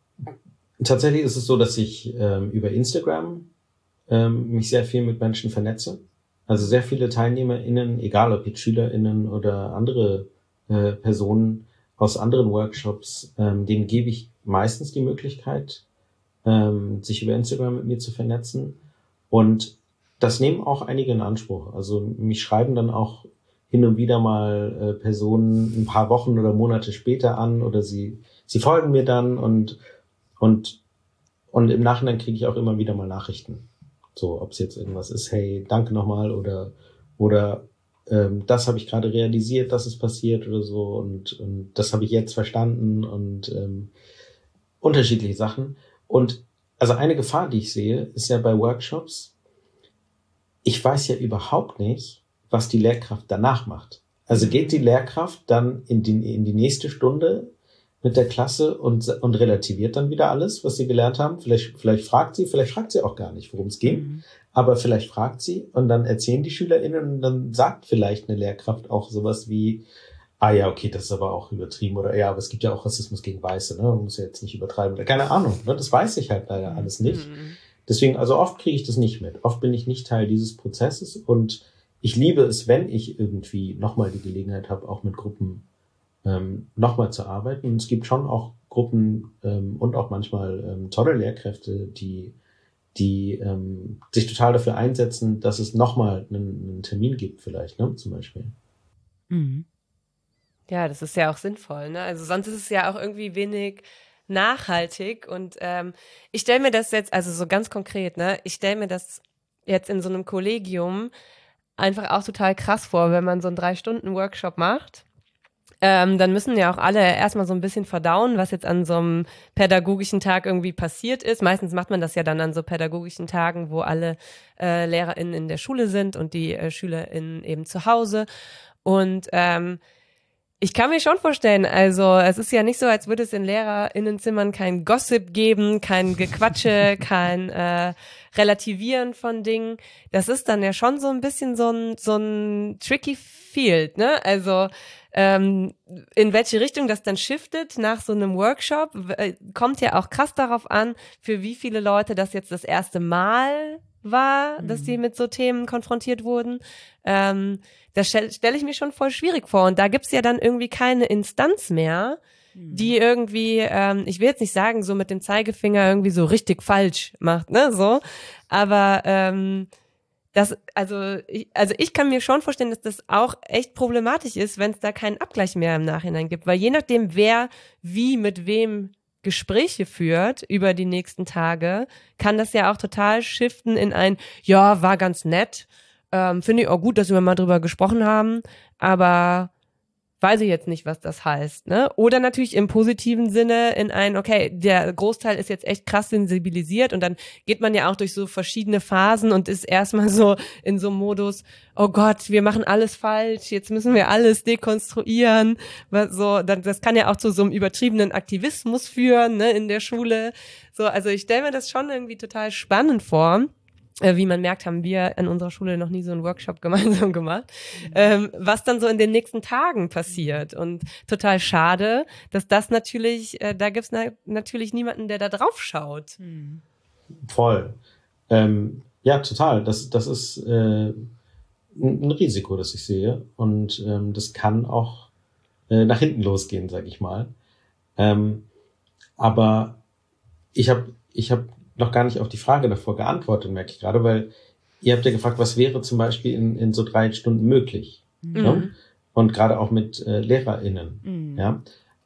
tatsächlich ist es so, dass ich ähm, über Instagram ähm, mich sehr viel mit Menschen vernetze. Also sehr viele TeilnehmerInnen, egal ob jetzt SchülerInnen oder andere äh, Personen aus anderen Workshops, ähm, denen gebe ich meistens die Möglichkeit, ähm, sich über Instagram mit mir zu vernetzen. Und das nehmen auch einige in Anspruch. Also mich schreiben dann auch hin und wieder mal äh, Personen ein paar Wochen oder Monate später an oder sie sie folgen mir dann und und und im Nachhinein kriege ich auch immer wieder mal Nachrichten. So, ob es jetzt irgendwas ist, hey, danke nochmal oder oder ähm, das habe ich gerade realisiert, dass es passiert oder so und und das habe ich jetzt verstanden und ähm, unterschiedliche Sachen. Und also eine Gefahr, die ich sehe, ist ja bei Workshops, ich weiß ja überhaupt nicht, was die Lehrkraft danach macht. Also geht die Lehrkraft dann in die, in die nächste Stunde mit der Klasse und, und relativiert dann wieder alles, was sie gelernt haben. Vielleicht, vielleicht fragt sie, vielleicht fragt sie auch gar nicht, worum es ging. Mhm. Aber vielleicht fragt sie und dann erzählen die SchülerInnen und dann sagt vielleicht eine Lehrkraft auch sowas wie, ah ja, okay, das ist aber auch übertrieben oder ja, aber es gibt ja auch Rassismus gegen Weiße, ne? Man muss ja jetzt nicht übertreiben. Oder keine Ahnung, ne? Das weiß ich halt leider alles nicht. Mhm. Deswegen, also oft kriege ich das nicht mit. Oft bin ich nicht Teil dieses Prozesses und ich liebe es, wenn ich irgendwie nochmal die Gelegenheit habe, auch mit Gruppen ähm, nochmal zu arbeiten. Und es gibt schon auch Gruppen ähm, und auch manchmal ähm, tolle Lehrkräfte, die die ähm, sich total dafür einsetzen, dass es nochmal einen, einen Termin gibt vielleicht, ne, zum Beispiel. Mhm. Ja, das ist ja auch sinnvoll, ne? Also sonst ist es ja auch irgendwie wenig nachhaltig und ähm, ich stelle mir das jetzt, also so ganz konkret, ne, ich stelle mir das jetzt in so einem Kollegium einfach auch total krass vor, wenn man so einen Drei-Stunden-Workshop macht. Ähm, dann müssen ja auch alle erstmal so ein bisschen verdauen, was jetzt an so einem pädagogischen Tag irgendwie passiert ist. Meistens macht man das ja dann an so pädagogischen Tagen, wo alle äh, LehrerInnen in der Schule sind und die äh, SchülerInnen eben zu Hause. Und ähm, Ich kann mir schon vorstellen, also es ist ja nicht so, als würde es in LehrerInnenzimmern kein Gossip geben, kein Gequatsche, kein äh, Relativieren von Dingen. Das ist dann ja schon so ein bisschen so ein so ein tricky Field, ne? Also ähm, in welche Richtung das dann shiftet nach so einem Workshop, äh, kommt ja auch krass darauf an, für wie viele Leute das jetzt das erste Mal war, mhm. dass sie mit so Themen konfrontiert wurden. Ähm, das stelle stell ich mir schon voll schwierig vor. Und da gibt's ja dann irgendwie keine Instanz mehr, mhm. die irgendwie, ähm, ich will jetzt nicht sagen, so mit dem Zeigefinger irgendwie so richtig falsch macht, ne, so. Aber ähm, das, also ich, also ich kann mir schon vorstellen, dass das auch echt problematisch ist, wenn es da keinen Abgleich mehr im Nachhinein gibt. Weil je nachdem, wer wie mit wem Gespräche führt über die nächsten Tage, kann das ja auch total shiften in ein, ja, war ganz nett, ähm, finde ich auch gut, dass wir mal drüber gesprochen haben, aber weiß ich jetzt nicht, was das heißt, ne? Oder natürlich im positiven Sinne in ein, okay, der Großteil ist jetzt echt krass sensibilisiert und dann geht man ja auch durch so verschiedene Phasen und ist erstmal so in so einem Modus, oh Gott, wir machen alles falsch, jetzt müssen wir alles dekonstruieren, so, dann, das kann ja auch zu so einem übertriebenen Aktivismus führen, ne, in der Schule, so, also ich stelle mir das schon irgendwie total spannend vor. Wie man merkt, haben wir an unserer Schule noch nie so einen Workshop gemeinsam gemacht, mhm. ähm, was dann so in den nächsten Tagen passiert. Und total schade, dass das natürlich, äh, da gibt's na- natürlich niemanden, der da drauf schaut. Mhm. Voll. Ähm, ja, total. Das, das ist äh, ein Risiko, das ich sehe. Und ähm, das kann auch äh, nach hinten losgehen, sag ich mal. Ähm, aber ich habe ich hab noch gar nicht auf die Frage davor geantwortet, merke ich gerade, weil ihr habt ja gefragt, was wäre zum Beispiel in, in so drei Stunden möglich? Mhm. Ne? Und gerade auch mit äh, LehrerInnen. Mhm. Ja.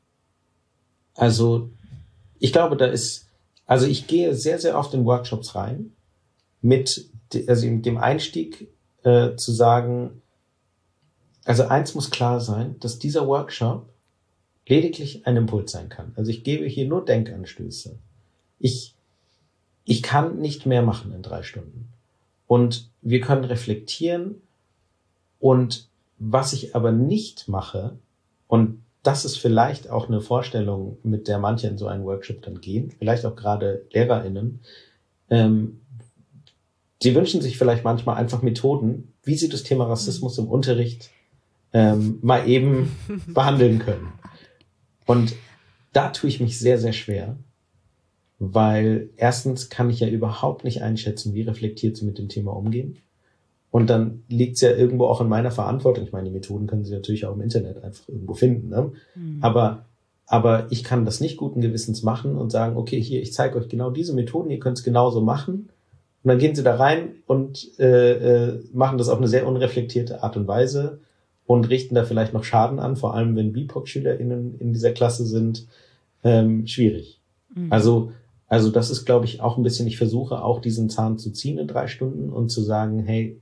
Also ich glaube, da ist, also ich gehe sehr, sehr oft in Workshops rein, mit de, also dem Einstieg äh, zu sagen, also eins muss klar sein, dass dieser Workshop lediglich ein Impuls sein kann. Also ich gebe hier nur Denkanstöße. Ich Ich kann nicht mehr machen in drei Stunden. Und wir können reflektieren. Und was ich aber nicht mache, und das ist vielleicht auch eine Vorstellung, mit der manche in so einen Workshop dann gehen, vielleicht auch gerade LehrerInnen, ähm, sie wünschen sich vielleicht manchmal einfach Methoden, wie sie das Thema Rassismus im Unterricht ähm, mal eben behandeln können. Und da tue ich mich sehr, sehr schwer. Weil erstens kann ich ja überhaupt nicht einschätzen, wie reflektiert sie mit dem Thema umgehen. Und dann liegt es ja irgendwo auch in meiner Verantwortung. Ich meine, die Methoden können Sie natürlich auch im Internet einfach irgendwo finden. Ne? Mhm. Aber, aber ich kann das nicht guten Gewissens machen und sagen, okay, hier, ich zeige euch genau diese Methoden, ihr könnt es genauso machen. Und dann gehen Sie da rein und äh, äh, machen das auf eine sehr unreflektierte Art und Weise und richten da vielleicht noch Schaden an, vor allem wenn B I P O C-SchülerInnen in dieser Klasse sind. Ähm, schwierig. Mhm. Also Also das ist, glaube ich, auch ein bisschen, ich versuche auch diesen Zahn zu ziehen in drei Stunden und zu sagen, hey,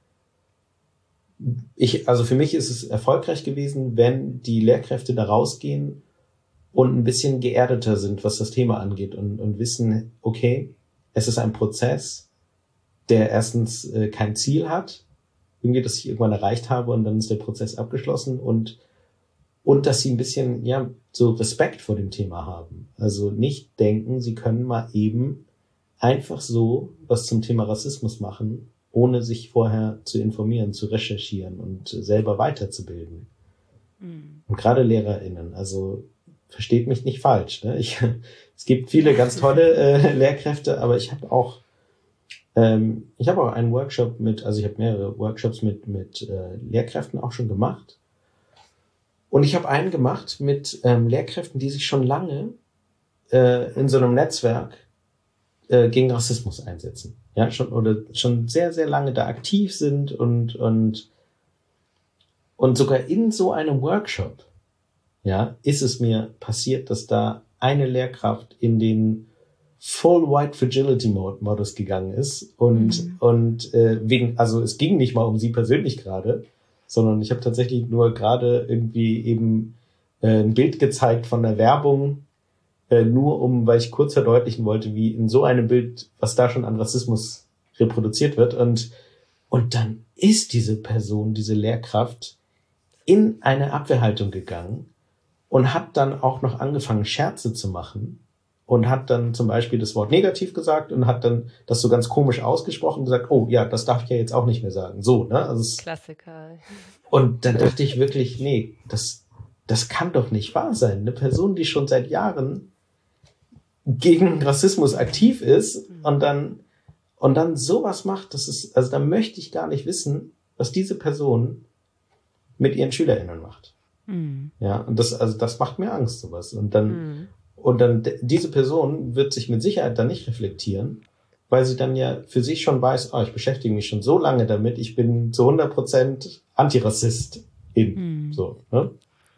ich, also für mich ist es erfolgreich gewesen, wenn die Lehrkräfte da rausgehen und ein bisschen geerdeter sind, was das Thema angeht und, und wissen, okay, es ist ein Prozess, der erstens äh, kein Ziel hat, irgendwie, das ich irgendwann erreicht habe und dann ist der Prozess abgeschlossen und Und dass sie ein bisschen, ja, so Respekt vor dem Thema haben. Also nicht denken, sie können mal eben einfach so was zum Thema Rassismus machen, ohne sich vorher zu informieren, zu recherchieren und selber weiterzubilden. Mhm. Und gerade LehrerInnen, also versteht mich nicht falsch. Ne? Ich, es gibt viele ganz tolle äh, Lehrkräfte, aber ich habe auch ähm, ich habe auch einen Workshop mit, also ich habe mehrere Workshops mit mit äh, Lehrkräften auch schon gemacht. Und ich habe einen gemacht mit ähm, Lehrkräften, die sich schon lange äh, in so einem Netzwerk äh, gegen Rassismus einsetzen. Ja, schon oder schon sehr, sehr lange da aktiv sind und und und sogar in so einem Workshop, ja, ist es mir passiert, dass da eine Lehrkraft in den Full White Fragility Modus gegangen ist und mhm. und äh, wegen, also es ging nicht mal um sie persönlich gerade, sondern ich habe tatsächlich nur gerade irgendwie eben äh, ein Bild gezeigt von der Werbung, äh, nur um, weil ich kurz verdeutlichen wollte, wie in so einem Bild, was da schon an Rassismus reproduziert wird. Und und dann ist diese Person, diese Lehrkraft, in eine Abwehrhaltung gegangen und hat dann auch noch angefangen, Scherze zu machen und hat dann zum Beispiel das Wort negativ gesagt und hat dann das so ganz komisch ausgesprochen und gesagt, oh ja, das darf ich ja jetzt auch nicht mehr sagen. So, ne? Also es, Klassiker. Und dann dachte ich wirklich, nee, das, das kann doch nicht wahr sein. Eine Person, die schon seit Jahren gegen Rassismus aktiv ist und dann und dann sowas macht, das ist, also da möchte ich gar nicht wissen, was diese Person mit ihren SchülerInnen macht. Mhm. Ja, und das, also das macht mir Angst, sowas. Und dann, mhm. und dann, diese Person wird sich mit Sicherheit dann nicht reflektieren, weil sie dann ja für sich schon weiß, oh, ich beschäftige mich schon so lange damit, ich bin zu hundert Prozent Antirassist. Eben, mhm. so, ne?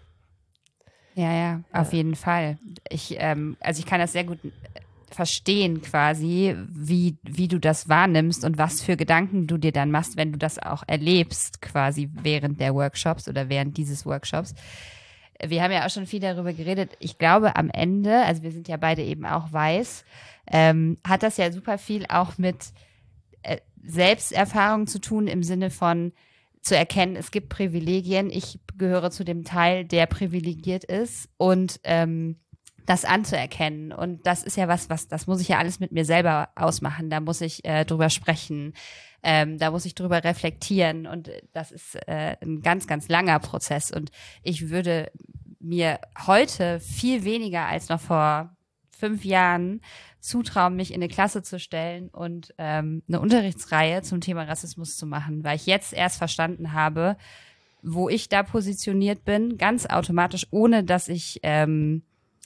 Ja, ja, auf jeden Fall. Ich, ähm, also ich kann das sehr gut verstehen quasi, wie, wie du das wahrnimmst und was für Gedanken du dir dann machst, wenn du das auch erlebst, quasi während der Workshops oder während dieses Workshops. Wir haben ja auch schon viel darüber geredet. Ich glaube, am Ende, also wir sind ja beide eben auch weiß, ähm, hat das ja super viel auch mit äh, Selbsterfahrung zu tun, im Sinne von zu erkennen, es gibt Privilegien. Ich gehöre zu dem Teil, der privilegiert ist und ähm, das anzuerkennen. Und das ist ja was, was, das muss ich ja alles mit mir selber ausmachen. Da muss ich äh, drüber sprechen. Ähm, da muss ich drüber reflektieren. Und das ist äh, ein ganz, ganz langer Prozess. Und ich würde mir heute viel weniger als noch vor fünf Jahren zutrauen, mich in eine Klasse zu stellen und ähm, eine Unterrichtsreihe zum Thema Rassismus zu machen, weil ich jetzt erst verstanden habe, wo ich da positioniert bin, ganz automatisch, ohne dass ich ähm,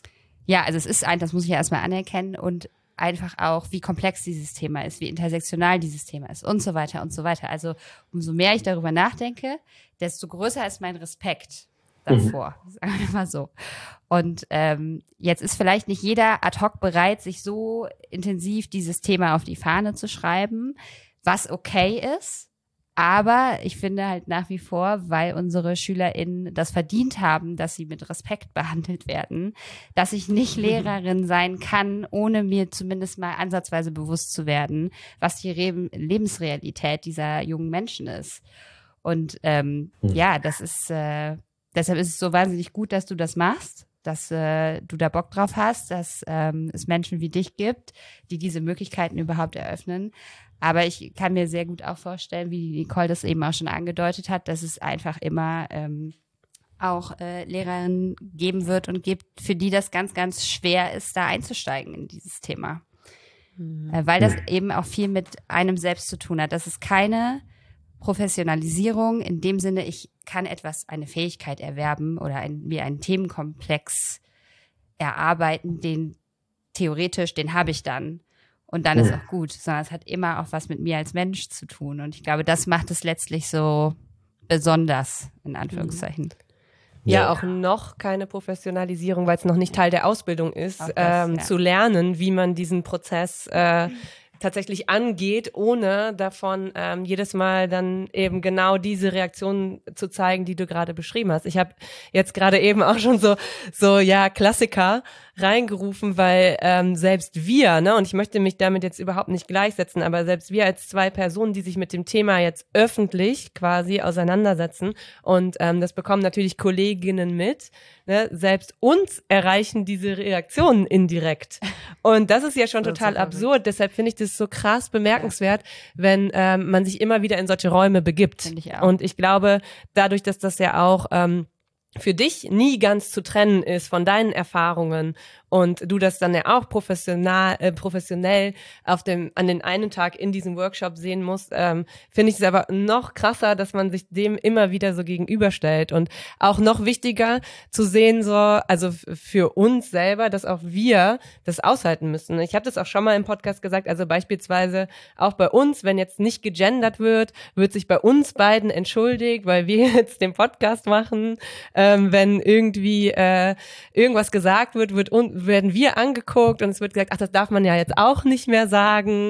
ja, also es ist ein, das muss ich ja erstmal anerkennen und einfach auch, wie komplex dieses Thema ist, wie intersektional dieses Thema ist und so weiter und so weiter. Also umso mehr ich darüber nachdenke, desto größer ist mein Respekt davor, mhm. sagen wir mal so. Und ähm, jetzt ist vielleicht nicht jeder ad hoc bereit, sich so intensiv dieses Thema auf die Fahne zu schreiben, was okay ist. Aber ich finde halt nach wie vor, weil unsere SchülerInnen das verdient haben, dass sie mit Respekt behandelt werden, dass ich nicht Lehrerin sein kann, ohne mir zumindest mal ansatzweise bewusst zu werden, was die Re- Lebensrealität dieser jungen Menschen ist. Und ähm, hm. ja, das ist, äh, deshalb ist es so wahnsinnig gut, dass du das machst, dass äh, du da Bock drauf hast, dass ähm, es Menschen wie dich gibt, die diese Möglichkeiten überhaupt eröffnen. Aber ich kann mir sehr gut auch vorstellen, wie Nicole das eben auch schon angedeutet hat, dass es einfach immer ähm, auch äh, Lehrerinnen geben wird und gibt, für die das ganz, ganz schwer ist, da einzusteigen in dieses Thema. Mhm. Äh, weil das eben auch viel mit einem selbst zu tun hat. Das ist keine Professionalisierung in dem Sinne, ich kann etwas, eine Fähigkeit erwerben oder ein, mir einen Themenkomplex erarbeiten, den theoretisch, den habe ich dann. Und dann ist auch gut, sondern es hat immer auch was mit mir als Mensch zu tun. Und ich glaube, das macht es letztlich so besonders, in Anführungszeichen. Ja, ja, auch noch keine Professionalisierung, weil es noch nicht Teil der Ausbildung ist, das, ähm, ja. zu lernen, wie man diesen Prozess äh, tatsächlich angeht, ohne davon ähm, jedes Mal dann eben genau diese Reaktionen zu zeigen, die du gerade beschrieben hast. Ich habe jetzt gerade eben auch schon so so ja Klassiker reingerufen, weil ähm, selbst wir, ne, und ich möchte mich damit jetzt überhaupt nicht gleichsetzen, aber selbst wir als zwei Personen, die sich mit dem Thema jetzt öffentlich quasi auseinandersetzen und ähm, das bekommen natürlich Kolleginnen mit, ne, selbst uns erreichen diese Reaktionen indirekt. Und das ist ja schon total absurd, deshalb finde ich das so krass bemerkenswert, wenn ähm, man sich immer wieder in solche Räume begibt. Finde ich auch. Und ich glaube, dadurch, dass das ja auch ähm, für dich nie ganz zu trennen ist von deinen Erfahrungen und du das dann ja auch professional, äh, professionell auf dem an den einen Tag in diesem Workshop sehen musst, ähm, finde ich es aber noch krasser, dass man sich dem immer wieder so gegenüberstellt und auch noch wichtiger zu sehen, so also f- für uns selber, dass auch wir das aushalten müssen. Ich habe das auch schon mal im Podcast gesagt, also beispielsweise auch bei uns, wenn jetzt nicht gegendert wird, wird sich bei uns beiden entschuldigt, weil wir jetzt den Podcast machen. Ähm, wenn irgendwie äh, irgendwas gesagt wird, wird un- werden wir angeguckt und es wird gesagt, ach, das darf man ja jetzt auch nicht mehr sagen.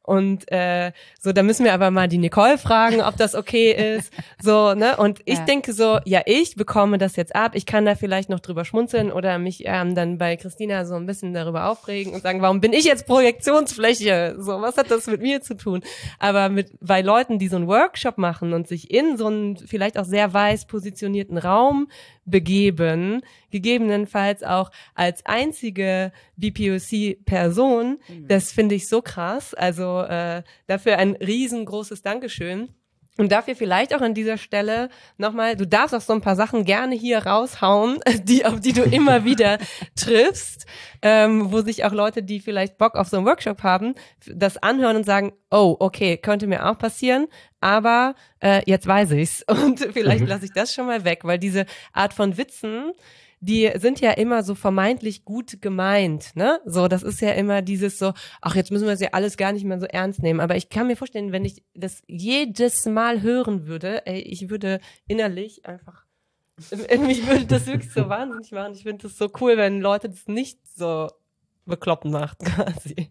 und äh, so, da müssen wir aber mal die Nicole fragen, ob das okay ist, so, ne, und ich ja. denke so, ja, ich bekomme das jetzt ab, ich kann da vielleicht noch drüber schmunzeln oder mich ähm, dann bei Christina so ein bisschen darüber aufregen und sagen, warum bin ich jetzt Projektionsfläche, so, was hat das mit mir zu tun, aber mit, bei Leuten, die so einen Workshop machen und sich in so einen vielleicht auch sehr weiß positionierten Raum begeben, gegebenenfalls auch als einzige B P O C-Person. Mhm. Das finde ich so krass. Also äh, dafür ein riesengroßes Dankeschön. Und dafür vielleicht auch an dieser Stelle nochmal, du darfst auch so ein paar Sachen gerne hier raushauen, die, auf die du immer wieder triffst, ähm, wo sich auch Leute, die vielleicht Bock auf so einen Workshop haben, das anhören und sagen, oh, okay, könnte mir auch passieren, aber äh, jetzt weiß ich's und vielleicht lasse ich das schon mal weg, weil diese Art von Witzen, die sind ja immer so vermeintlich gut gemeint, ne? So, das ist ja immer dieses so, ach, jetzt müssen wir das ja alles gar nicht mehr so ernst nehmen. Aber ich kann mir vorstellen, wenn ich das jedes Mal hören würde, ey, ich würde innerlich einfach, mich würde das wirklich so wahnsinnig machen. Ich finde das so cool, wenn Leute das nicht so bekloppt macht, quasi.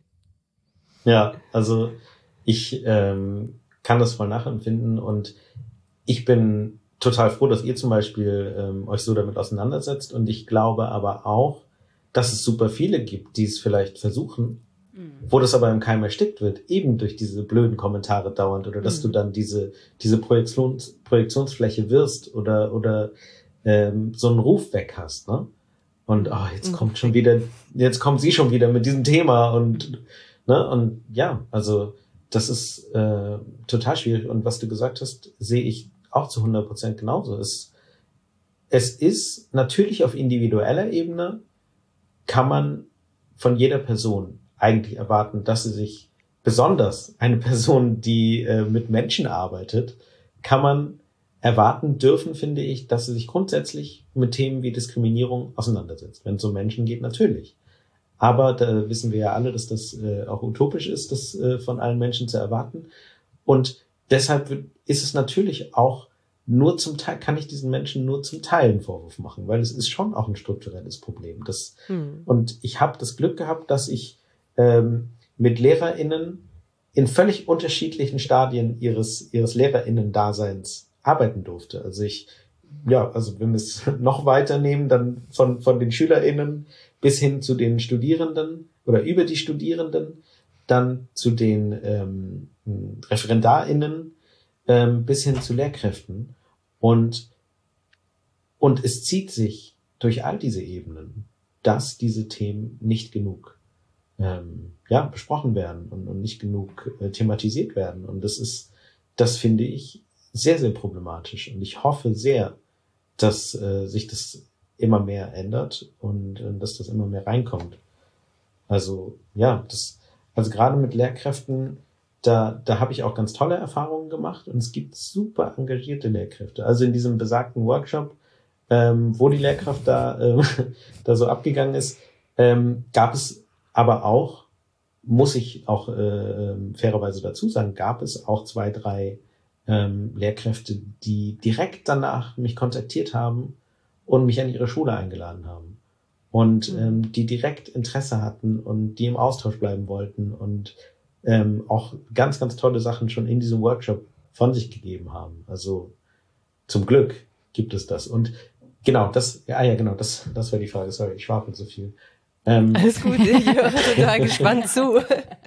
Ja, also ich ähm, kann das voll nachempfinden und ich bin total froh, dass ihr zum Beispiel ähm, euch so damit auseinandersetzt und ich glaube aber auch, dass es super viele gibt, die es vielleicht versuchen, mhm. wo das aber im Keim erstickt wird, eben durch diese blöden Kommentare dauernd oder dass mhm. du dann diese diese Projektions, Projektionsfläche wirst oder oder ähm, so einen Ruf weg hast, ne? Und oh, jetzt mhm. kommt schon wieder, jetzt kommt sie schon wieder mit diesem Thema und ne und ja, also das ist äh, total schwierig und was du gesagt hast, sehe ich auch zu hundert Prozent genauso. Es, es ist natürlich auf individueller Ebene, kann man von jeder Person eigentlich erwarten, dass sie sich, besonders eine Person, die äh, mit Menschen arbeitet, kann man erwarten dürfen, finde ich, dass sie sich grundsätzlich mit Themen wie Diskriminierung auseinandersetzt. Wenn es um Menschen geht, natürlich. Aber da wissen wir ja alle, dass das äh, auch utopisch ist, das äh, von allen Menschen zu erwarten. Und deshalb ist es natürlich auch nur zum Teil, kann ich diesen Menschen nur zum Teil einen Vorwurf machen, weil es ist schon auch ein strukturelles Problem. Das, hm. Und ich habe das Glück gehabt, dass ich ähm, mit LehrerInnen in völlig unterschiedlichen Stadien ihres, ihres LehrerInnen-Daseins arbeiten durfte. Also ich, ja, also wenn wir es noch weiter nehmen, dann von, von den SchülerInnen bis hin zu den Studierenden oder über die Studierenden, dann zu den ähm, ReferendarInnen ähm, bis hin zu Lehrkräften. Und, und es zieht sich durch all diese Ebenen, dass diese Themen nicht genug ähm, ja, besprochen werden und, und nicht genug äh, thematisiert werden. Und das ist, das finde ich sehr, sehr problematisch. Und ich hoffe sehr, dass äh, sich das immer mehr ändert und äh, dass das immer mehr reinkommt. Also ja, das, also gerade mit Lehrkräften, da, da habe ich auch ganz tolle Erfahrungen gemacht und es gibt super engagierte Lehrkräfte. Also in diesem besagten Workshop, ähm, wo die Lehrkraft da, ähm, da so abgegangen ist, ähm, gab es aber auch, muss ich auch äh, fairerweise dazu sagen, gab es auch zwei, drei ähm, Lehrkräfte, die direkt danach mich kontaktiert haben und mich an ihre Schule eingeladen haben. Und ähm, die direkt Interesse hatten und die im Austausch bleiben wollten und ähm, auch ganz, ganz tolle Sachen schon in diesem Workshop von sich gegeben haben. Also zum Glück gibt es das. Und genau, das, ja, ja, genau, das, das war die Frage. Sorry, ich schwafel so viel. Ähm, Alles gut, ich höre total gespannt zu.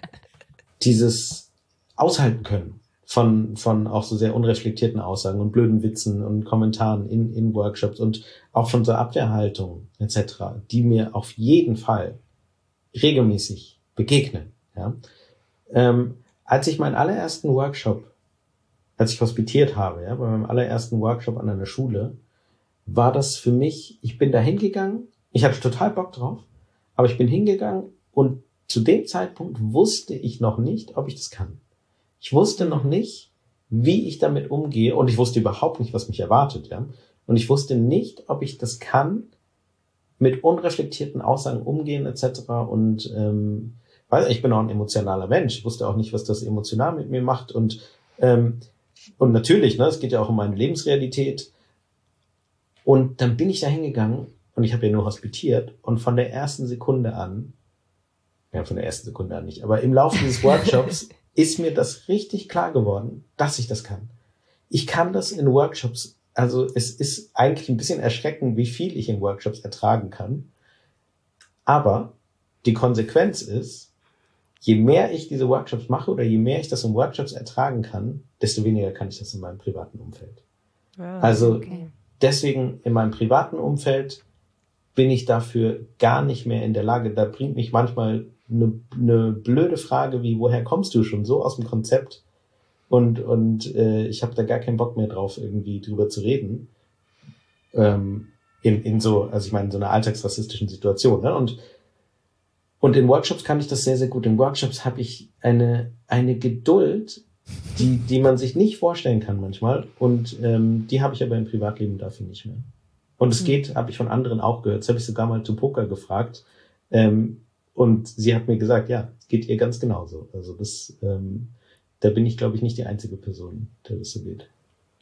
Dieses Aushalten können von, von auch so sehr unreflektierten Aussagen und blöden Witzen und Kommentaren in, in Workshops und auch von so Abwehrhaltung et cetera, die mir auf jeden Fall regelmäßig begegnen. Ja? Ähm, als ich meinen allerersten Workshop, als ich hospitiert habe, ja, bei meinem allerersten Workshop an einer Schule, war das für mich, ich bin da hingegangen, ich hatte total Bock drauf, aber ich bin hingegangen und zu dem Zeitpunkt wusste ich noch nicht, ob ich das kann. Ich wusste noch nicht, wie ich damit umgehe und ich wusste überhaupt nicht, was mich erwartet. Ja? Und ich wusste nicht, ob ich das kann, mit unreflektierten Aussagen umgehen et cetera. Und ähm, weil ich bin auch ein emotionaler Mensch. Ich wusste auch nicht, was das emotional mit mir macht. Und ähm, und natürlich, ne, es geht ja auch um meine Lebensrealität. Und dann bin ich da hingegangen und ich habe ja nur hospitiert und von der ersten Sekunde an, ja, von der ersten Sekunde an nicht, aber im Laufe dieses Workshops ist mir das richtig klar geworden, dass ich das kann. Ich kann das in Workshops, also es ist eigentlich ein bisschen erschreckend, wie viel ich in Workshops ertragen kann. Aber die Konsequenz ist, je mehr ich diese Workshops mache oder je mehr ich das in Workshops ertragen kann, desto weniger kann ich das in meinem privaten Umfeld. Ah, also okay. deswegen in meinem privaten Umfeld bin ich dafür gar nicht mehr in der Lage. Da bringt mich manchmal eine, eine blöde Frage wie, woher kommst du schon so aus dem Konzept? Und, und äh, ich habe da gar keinen Bock mehr drauf, irgendwie drüber zu reden. Ähm, in, in so, also ich meine, in so einer alltagsrassistischen Situation. Ne? Und, und in Workshops kann ich das sehr, sehr gut. In Workshops habe ich eine, eine Geduld, die, die man sich nicht vorstellen kann manchmal. Und ähm, die habe ich aber im Privatleben dafür nicht mehr. Und es geht, habe ich von anderen auch gehört. Das habe ich sogar mal zu Poker gefragt. Ähm, und sie hat mir gesagt, ja, es geht ihr ganz genauso. Also das, ähm, da bin ich, glaube ich, nicht die einzige Person, der das so geht.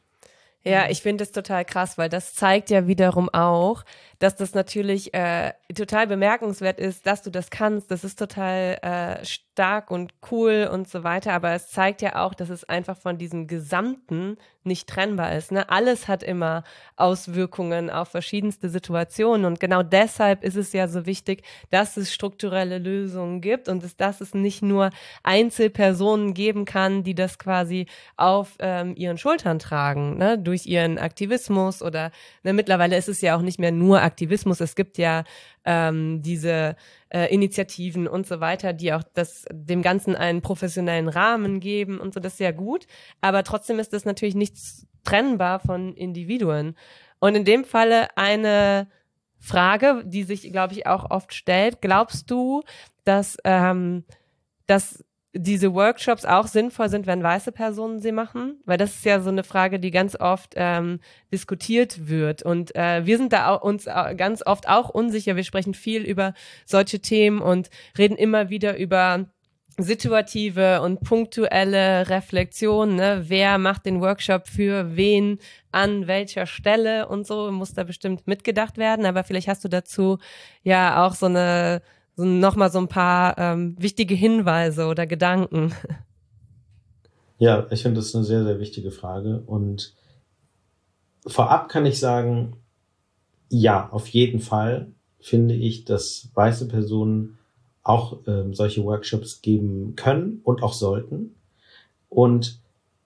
Ja, ich finde es total krass, weil das zeigt ja wiederum auch, dass das natürlich äh, total bemerkenswert ist, dass du das kannst. Das ist total äh, stark und cool und so weiter. Aber es zeigt ja auch, dass es einfach von diesem Gesamten nicht trennbar ist. Ne? Alles hat immer Auswirkungen auf verschiedenste Situationen. Und genau deshalb ist es ja so wichtig, dass es strukturelle Lösungen gibt und dass, dass es nicht nur Einzelpersonen geben kann, die das quasi auf ähm, ihren Schultern tragen, ne? Durch ihren Aktivismus oder ne, mittlerweile ist es ja auch nicht mehr nur Aktivismus, es gibt ja ähm, diese äh, Initiativen und so weiter, die auch das, dem Ganzen einen professionellen Rahmen geben und so, das ist ja gut, aber trotzdem ist das natürlich nicht trennbar von Individuen. Und in dem Falle eine Frage, die sich, glaube ich, auch oft stellt, glaubst du, dass, ähm, dass diese Workshops auch sinnvoll sind, wenn weiße Personen sie machen? Weil das ist ja so eine Frage, die ganz oft ähm, diskutiert wird. Und äh, wir sind da auch, uns auch ganz oft auch unsicher. Wir sprechen viel über solche Themen und reden immer wieder über situative und punktuelle Reflexion. Ne? Wer macht den Workshop für wen, an welcher Stelle und so, muss da bestimmt mitgedacht werden. Aber vielleicht hast du dazu ja auch so eine So nochmal so ein paar ähm, wichtige Hinweise oder Gedanken. Ja, ich finde, das ist eine sehr, sehr wichtige Frage. Und vorab kann ich sagen, ja, auf jeden Fall finde ich, dass weiße Personen auch ähm, solche Workshops geben können und auch sollten. Und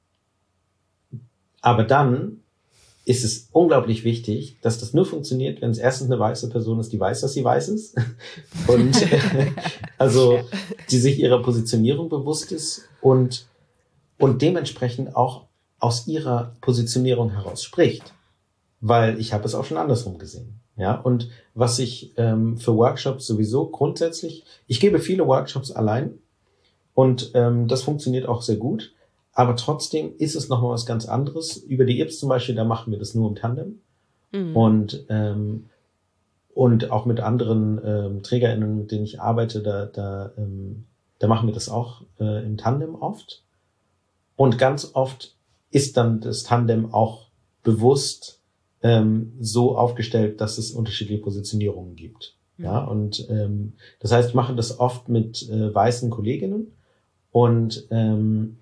aber dann ist es unglaublich wichtig, dass das nur funktioniert, wenn es erstens eine weiße Person ist, die weiß, dass sie weiß ist. Und also die sich ihrer Positionierung bewusst ist und, und dementsprechend auch aus ihrer Positionierung heraus spricht. Weil ich habe es auch schon andersrum gesehen. Ja, und was ich ähm, für Workshops sowieso grundsätzlich, ich gebe viele Workshops allein und ähm, das funktioniert auch sehr gut. Aber trotzdem ist es nochmal was ganz anderes. Über die I P S zum Beispiel, da machen wir das nur im Tandem. Mhm. Und, ähm, und auch mit anderen ähm, TrägerInnen, mit denen ich arbeite, da, da, ähm, da machen wir das auch äh, im Tandem oft. Und ganz oft ist dann das Tandem auch bewusst ähm, so aufgestellt, dass es unterschiedliche Positionierungen gibt. Mhm. Ja, und ähm, das heißt, ich mache das oft mit äh, weißen Kolleginnen und ähm,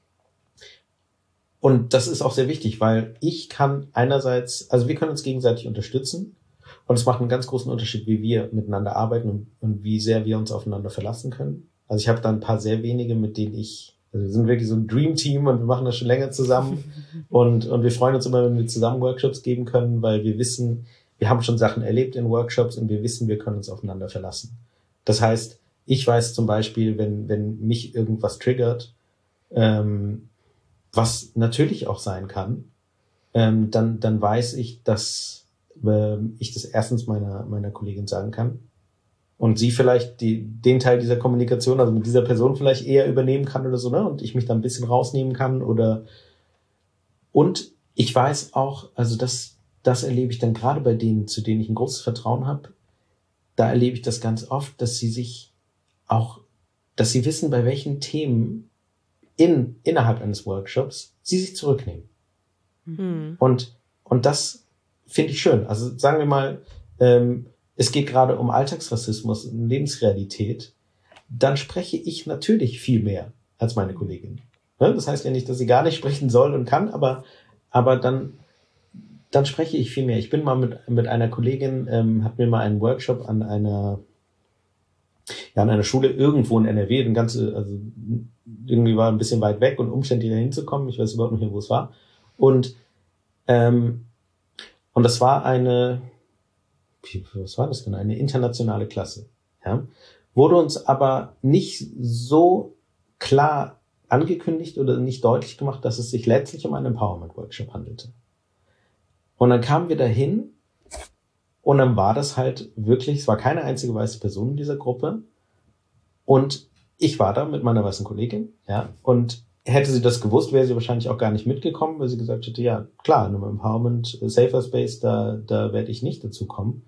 Und das ist auch sehr wichtig, weil ich kann einerseits, also wir können uns gegenseitig unterstützen und es macht einen ganz großen Unterschied, wie wir miteinander arbeiten und, und wie sehr wir uns aufeinander verlassen können. Also ich habe da ein paar sehr wenige, mit denen ich, also wir sind wirklich so ein Dream-Team und wir machen das schon länger zusammen und, und wir freuen uns immer, wenn wir zusammen Workshops geben können, weil wir wissen, wir haben schon Sachen erlebt in Workshops und wir wissen, wir können uns aufeinander verlassen. Das heißt, ich weiß zum Beispiel, wenn, wenn mich irgendwas triggert, ähm, was natürlich auch sein kann, ähm, dann, dann weiß ich, dass äh, ich das erstens meiner, meiner Kollegin sagen kann und sie vielleicht die, den Teil dieser Kommunikation, also mit dieser Person vielleicht eher übernehmen kann oder so, ne, und ich mich da ein bisschen rausnehmen kann oder, und ich weiß auch, also das, das erlebe ich dann gerade bei denen, zu denen ich ein großes Vertrauen habe, da erlebe ich das ganz oft, dass sie sich auch, dass sie wissen, bei welchen Themen in, innerhalb eines Workshops sie sich zurücknehmen. Mhm. Und, und das finde ich schön. Also sagen wir mal, ähm, es geht gerade um Alltagsrassismus und Lebensrealität, dann spreche ich natürlich viel mehr als meine Kollegin. Ne? Das heißt ja nicht, dass sie gar nicht sprechen soll und kann, aber, aber dann, dann spreche ich viel mehr. Ich bin mal mit, mit einer Kollegin, ähm, hat mir mal einen Workshop an einer, ja, an einer Schule irgendwo in N R W, ein ganze, also irgendwie war ein bisschen weit weg und umständlich da hinzukommen. Ich weiß überhaupt nicht mehr, wo es war. Und, ähm, und das war eine, was war das denn? Eine internationale Klasse. Ja? Wurde uns aber nicht so klar angekündigt oder nicht deutlich gemacht, dass es sich letztlich um einen Empowerment-Workshop handelte. Und dann kamen wir dahin und dann war das halt wirklich, es war keine einzige weiße Person in dieser Gruppe und ich war da mit meiner weißen Kollegin, ja, und hätte sie das gewusst, wäre sie wahrscheinlich auch gar nicht mitgekommen, weil sie gesagt hätte, ja, klar, in einem Empowerment, Safer Space, da, da werde ich nicht dazu kommen.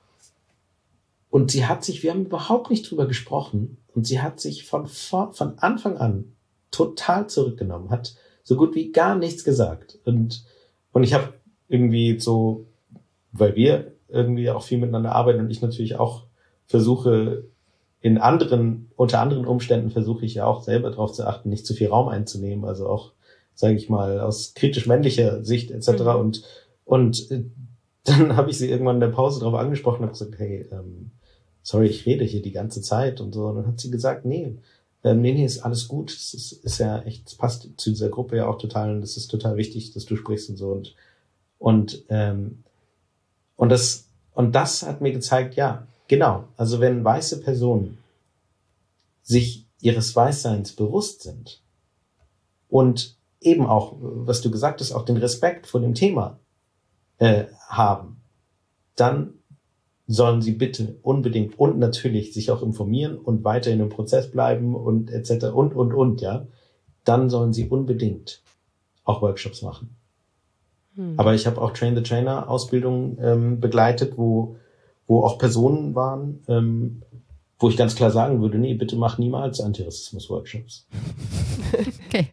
Und sie hat sich, wir haben überhaupt nicht drüber gesprochen, und sie hat sich von, von Anfang an total zurückgenommen, hat so gut wie gar nichts gesagt. Und, und ich habe irgendwie so, weil wir irgendwie auch viel miteinander arbeiten und ich natürlich auch versuche, in anderen, unter anderen Umständen versuche ich ja auch selber darauf zu achten, nicht zu viel Raum einzunehmen, also auch, sage ich mal, aus kritisch-männlicher Sicht et cetera. Mhm. Und, und dann habe ich sie irgendwann in der Pause darauf angesprochen und habe gesagt, hey, ähm, sorry, ich rede hier die ganze Zeit und so. Und dann hat sie gesagt, nee, ähm, nee, nee, ist alles gut. Es ist, ist ja echt, es passt zu dieser Gruppe ja auch total und es ist total wichtig, dass du sprichst und so. Und, und, ähm, und das, und das hat mir gezeigt, ja, genau. Also wenn weiße Personen sich ihres Weißseins bewusst sind und eben auch, was du gesagt hast, auch den Respekt vor dem Thema äh, haben, dann sollen sie bitte unbedingt und natürlich sich auch informieren und weiterhin im Prozess bleiben und et cetera und, und, und, ja. Dann sollen sie unbedingt auch Workshops machen. Hm. Aber ich habe auch Train-the-Trainer-Ausbildungen ähm, begleitet, wo wo auch Personen waren, ähm, wo ich ganz klar sagen würde, nee, bitte mach niemals Antirassismus-Workshops. Okay.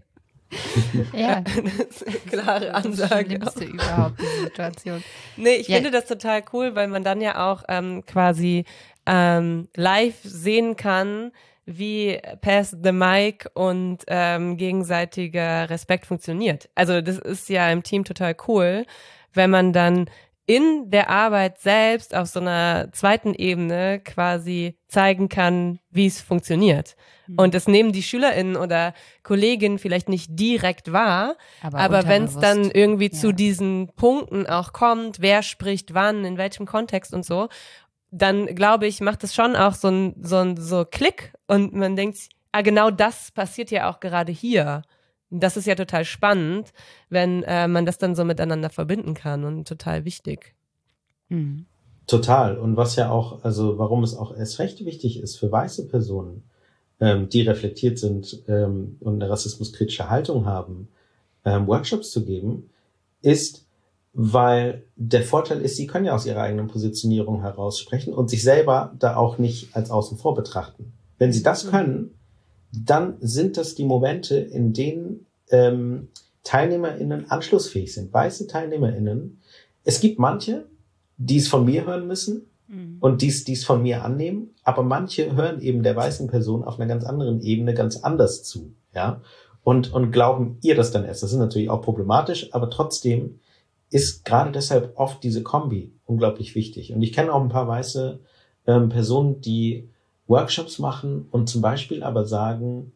Ja, das ist eine klare Ansage. Das ist überhaupt die Situation. Nee, ich ja. finde das total cool, weil man dann ja auch ähm, quasi ähm, live sehen kann, wie Pass the Mic und ähm, gegenseitiger Respekt funktioniert. Also das ist ja im Team total cool, wenn man dann in der Arbeit selbst auf so einer zweiten Ebene quasi zeigen kann, wie es funktioniert. Mhm. Und das nehmen die SchülerInnen oder Kolleginnen vielleicht nicht direkt wahr, aber, aber wenn es dann irgendwie ja. zu diesen Punkten auch kommt, wer spricht wann, in welchem Kontext und so, dann glaube ich, macht es schon auch so ein so ein so Klick und man denkt, ah, genau das passiert ja auch gerade hier. Das ist ja total spannend, wenn äh, man das dann so miteinander verbinden kann und total wichtig. Mhm. Total. Und was ja auch, also warum es auch erst recht wichtig ist für weiße Personen, ähm, die reflektiert sind ähm, und eine rassismuskritische Haltung haben, ähm, Workshops zu geben, ist, weil der Vorteil ist, sie können ja aus ihrer eigenen Positionierung heraus sprechen und sich selber da auch nicht als außen vor betrachten. Wenn sie das können, dann sind das die Momente, in denen ähm, TeilnehmerInnen anschlussfähig sind, weiße TeilnehmerInnen. Es gibt manche, die es von mir hören müssen mhm. und die es von mir annehmen, aber manche hören eben der weißen Person auf einer ganz anderen Ebene ganz anders zu, ja, und, und glauben ihr das dann erst. Das ist natürlich auch problematisch, aber trotzdem ist gerade deshalb oft diese Kombi unglaublich wichtig. Und ich kenne auch ein paar weiße ähm, Personen, die Workshops machen und zum Beispiel aber sagen,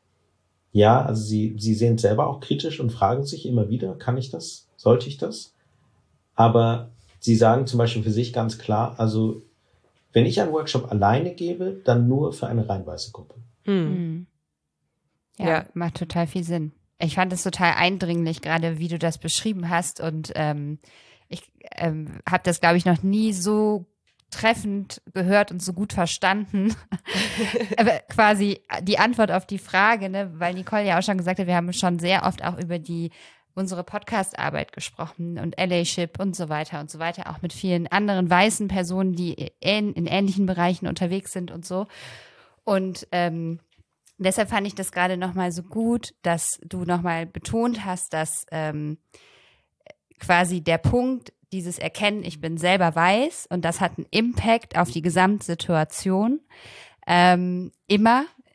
ja, also sie, sie sehen es selber auch kritisch und fragen sich immer wieder, kann ich das? Sollte ich das? Aber sie sagen zum Beispiel für sich ganz klar, also wenn ich einen Workshop alleine gebe, dann nur für eine rein weiße Gruppe. Mhm. Ja, ja, macht total viel Sinn. Ich fand es total eindringlich, gerade wie du das beschrieben hast und ähm, ich ähm, habe das, glaube ich, noch nie so treffend gehört und so gut verstanden. Aber quasi die Antwort auf die Frage, ne, weil Nicole ja auch schon gesagt hat, wir haben schon sehr oft auch über die unsere Podcast-Arbeit gesprochen und Allyship und so weiter und so weiter, auch mit vielen anderen weißen Personen, die in, in ähnlichen Bereichen unterwegs sind und so. Und ähm, deshalb fand ich das gerade nochmal so gut, dass du nochmal betont hast, dass ähm, quasi der Punkt, dieses Erkennen, ich bin selber weiß und das hat einen Impact auf die Gesamtsituation, ähm, immer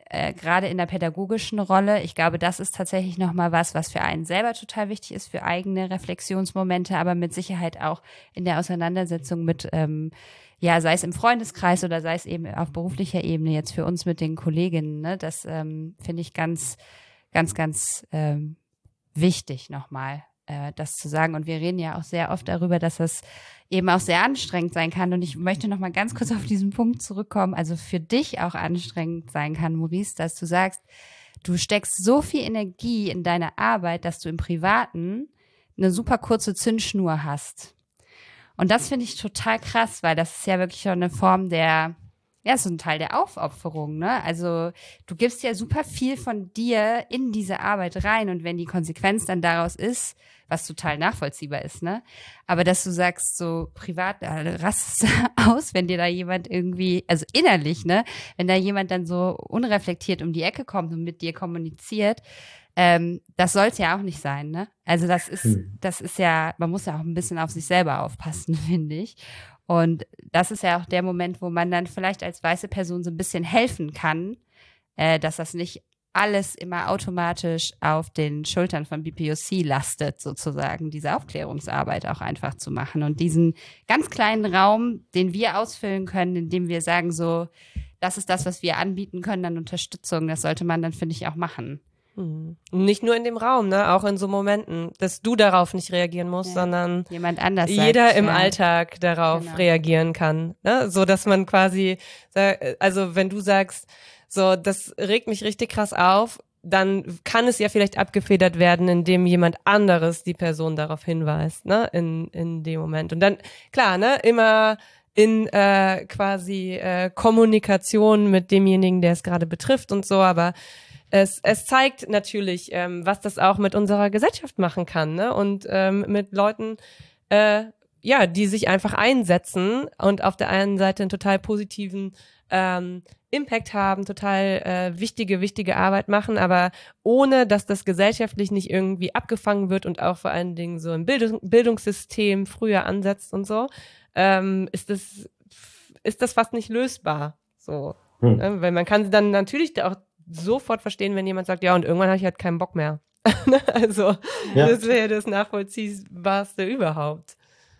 äh, gerade in der pädagogischen Rolle, ich glaube, das ist tatsächlich nochmal was, was für einen selber total wichtig ist, für eigene Reflexionsmomente, aber mit Sicherheit auch in der Auseinandersetzung mit, ähm, ja, sei es im Freundeskreis oder sei es eben auf beruflicher Ebene jetzt für uns mit den Kolleginnen, ne? Das ähm, finde ich ganz, ganz, ganz ähm, wichtig nochmal, äh, das zu sagen. Und wir reden ja auch sehr oft darüber, dass das eben auch sehr anstrengend sein kann. Und ich möchte nochmal ganz kurz auf diesen Punkt zurückkommen, also für dich auch anstrengend sein kann, Maurice, dass du sagst, du steckst so viel Energie in deine Arbeit, dass du im Privaten eine super kurze Zündschnur hast. Und das finde ich total krass, weil das ist ja wirklich schon eine Form der, ja, so ein Teil der Aufopferung, ne? Also du gibst ja super viel von dir in diese Arbeit rein und wenn die Konsequenz dann daraus ist, was total nachvollziehbar ist, ne? Aber dass du sagst, so privat, äh, rastest aus, wenn dir da jemand irgendwie, also innerlich, ne? Wenn da jemand dann so unreflektiert um die Ecke kommt und mit dir kommuniziert, ähm, das soll es ja auch nicht sein, ne? Also das ist, Hm. das ist ja, man muss ja auch ein bisschen auf sich selber aufpassen, finde ich. Und das ist ja auch der Moment, wo man dann vielleicht als weiße Person so ein bisschen helfen kann, äh, dass das nicht alles immer automatisch auf den Schultern von B P O C lastet, sozusagen, diese Aufklärungsarbeit auch einfach zu machen. Und diesen ganz kleinen Raum, den wir ausfüllen können, indem wir sagen so, das ist das, was wir anbieten können an Unterstützung, das sollte man dann, finde ich, auch machen. Mhm. Nicht nur in dem Raum, ne? Auch in so Momenten, dass du darauf nicht reagieren musst, Ja. sondern Jemand anders jeder sagt, im ja. Alltag darauf Genau. reagieren kann, ne? So dass man quasi, also wenn du sagst, so das regt mich richtig krass auf, dann kann es ja vielleicht abgefedert werden, indem jemand anderes die Person darauf hinweist, ne? In in dem Moment. Und dann klar, ne? Immer in äh, quasi äh, Kommunikation mit demjenigen, der es gerade betrifft und so, aber Es, es zeigt natürlich, ähm, was das auch mit unserer Gesellschaft machen kann, ne? Und ähm, mit Leuten, äh, ja, die sich einfach einsetzen und auf der einen Seite einen total positiven ähm, Impact haben, total äh, wichtige, wichtige Arbeit machen, aber ohne, dass das gesellschaftlich nicht irgendwie abgefangen wird und auch vor allen Dingen so im Bildung, Bildungssystem früher ansetzt und so, ähm, ist das, ist das fast nicht lösbar. So, Hm. ne? Weil man kann dann natürlich auch sofort verstehen, wenn jemand sagt, ja, und irgendwann habe ich halt keinen Bock mehr. Also, Ja. das wäre das Nachvollziehbarste überhaupt.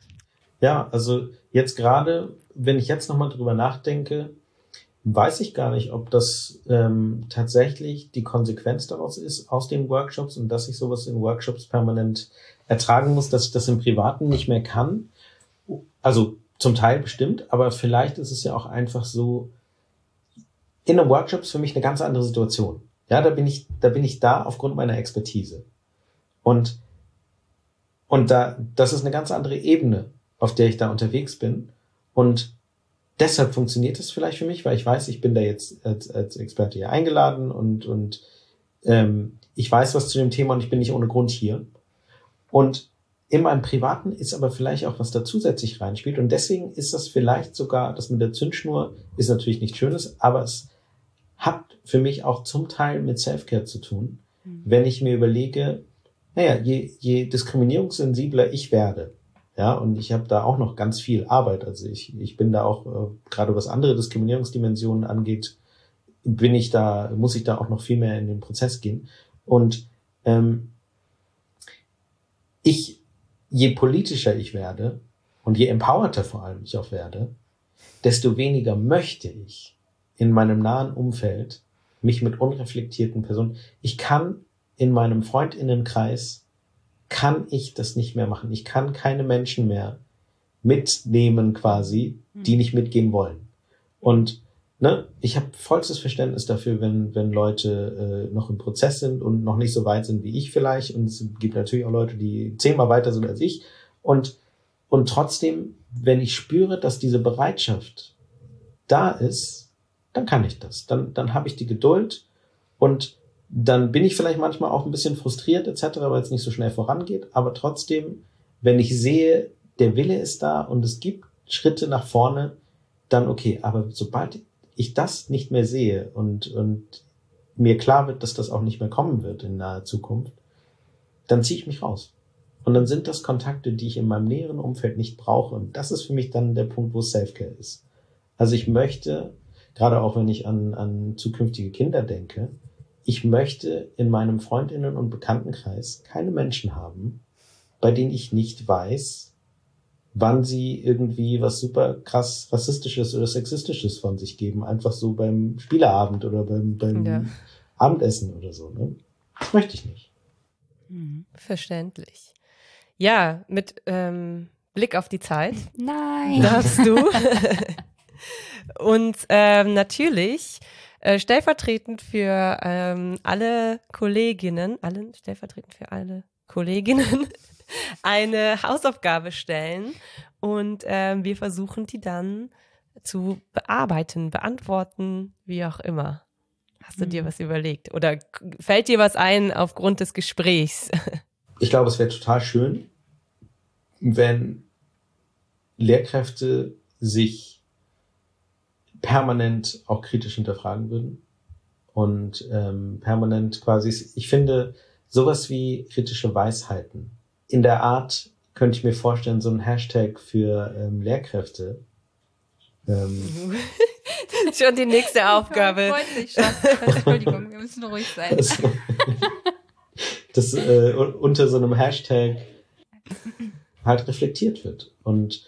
Ja, also jetzt gerade, wenn ich jetzt nochmal drüber nachdenke, weiß ich gar nicht, ob das ähm, tatsächlich die Konsequenz daraus ist aus den Workshops und dass ich sowas in Workshops permanent ertragen muss, dass ich das im Privaten nicht mehr kann. Also zum Teil bestimmt, aber vielleicht ist es ja auch einfach so, in einem Workshop ist für mich eine ganz andere Situation. Ja, da bin ich, da bin ich da aufgrund meiner Expertise. Und, und da, das ist eine ganz andere Ebene, auf der ich da unterwegs bin. Und deshalb funktioniert es vielleicht für mich, weil ich weiß, ich bin da jetzt als, als Experte hier eingeladen und, und, ähm, ich weiß was zu dem Thema und ich bin nicht ohne Grund hier. Und in meinem Privaten ist aber vielleicht auch was da zusätzlich reinspielt. Und deswegen ist das vielleicht sogar, das mit der Zündschnur ist natürlich nichts Schönes, aber es hat für mich auch zum Teil mit Selfcare zu tun, mhm. wenn ich mir überlege, naja, je, je diskriminierungssensibler ich werde, ja, und ich habe da auch noch ganz viel Arbeit, also ich, ich bin da auch, äh, gerade was andere Diskriminierungsdimensionen angeht, bin ich da, muss ich da auch noch viel mehr in den Prozess gehen. Und ähm, ich, je politischer ich werde und je empowerter vor allem ich auch werde, desto weniger möchte ich in meinem nahen Umfeld mich mit unreflektierten Personen, ich kann in meinem Freundinnenkreis, kann ich das nicht mehr machen. Ich kann keine Menschen mehr mitnehmen quasi, die nicht mitgehen wollen. Und ne, ich habe vollstes Verständnis dafür, wenn wenn Leute äh, noch im Prozess sind und noch nicht so weit sind wie ich vielleicht. Und es gibt natürlich auch Leute, die zehnmal weiter sind als ich. Und und trotzdem, wenn ich spüre, dass diese Bereitschaft da ist, dann kann ich das. Dann, dann habe ich die Geduld und dann bin ich vielleicht manchmal auch ein bisschen frustriert et cetera, weil es nicht so schnell vorangeht. Aber trotzdem, wenn ich sehe, der Wille ist da und es gibt Schritte nach vorne, dann okay. Aber sobald ich das nicht mehr sehe und, und mir klar wird, dass das auch nicht mehr kommen wird in naher Zukunft, dann ziehe ich mich raus. Und dann sind das Kontakte, die ich in meinem näheren Umfeld nicht brauche. Und das ist für mich dann der Punkt, wo Selfcare ist. Also ich möchte, gerade auch wenn ich an, an zukünftige Kinder denke, ich möchte in meinem Freundinnen- und Bekanntenkreis keine Menschen haben, bei denen ich nicht weiß, wann sie irgendwie was super krass Rassistisches oder Sexistisches von sich geben, einfach so beim Spieleabend oder beim, beim ja. Abendessen oder so. Ne? Das möchte ich nicht. Mhm. Verständlich. Ja, mit ähm, Blick auf die Zeit. Nein. Darfst du. Und ähm, natürlich äh, stellvertretend für ähm, alle Kolleginnen, allen stellvertretend für alle Kolleginnen, eine Hausaufgabe stellen und ähm, wir versuchen die dann zu bearbeiten, beantworten, wie auch immer. Hast du dir was überlegt? Oder fällt dir was ein aufgrund des Gesprächs? Ich glaube, es wäre total schön, wenn Lehrkräfte sich permanent auch kritisch hinterfragen würden und ähm, permanent quasi, ich finde, sowas wie kritische Weisheiten. In der Art könnte ich mir vorstellen, so ein Hashtag für ähm, Lehrkräfte. Ähm, Schon die nächste Aufgabe. Freut sich schon. Entschuldigung, wir müssen ruhig sein. Das, das äh, unter so einem Hashtag halt reflektiert wird. Und,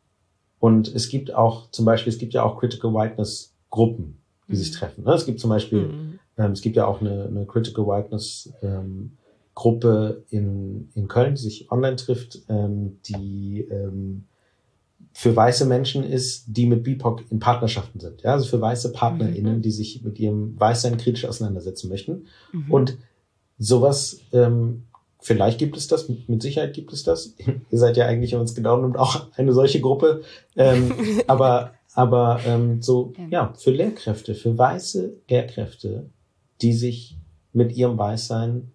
und es gibt auch, zum Beispiel, es gibt ja auch Critical Whiteness Gruppen, die mhm. sich treffen. Es gibt zum Beispiel, mhm. ähm, es gibt ja auch eine, eine Critical Whiteness ähm, Gruppe in, in Köln, die sich online trifft, ähm, die ähm, für weiße Menschen ist, die mit B I P O C in Partnerschaften sind. Ja, also für weiße PartnerInnen, mhm. die sich mit ihrem Weißsein kritisch auseinandersetzen möchten. Mhm. Und sowas, ähm, vielleicht gibt es das, mit, mit Sicherheit gibt es das. Ihr seid ja eigentlich, wenn man es genau nimmt, auch eine solche Gruppe. Ähm, aber aber ähm, so, ja, für Lehrkräfte, für weiße Lehrkräfte, die sich mit ihrem Weißsein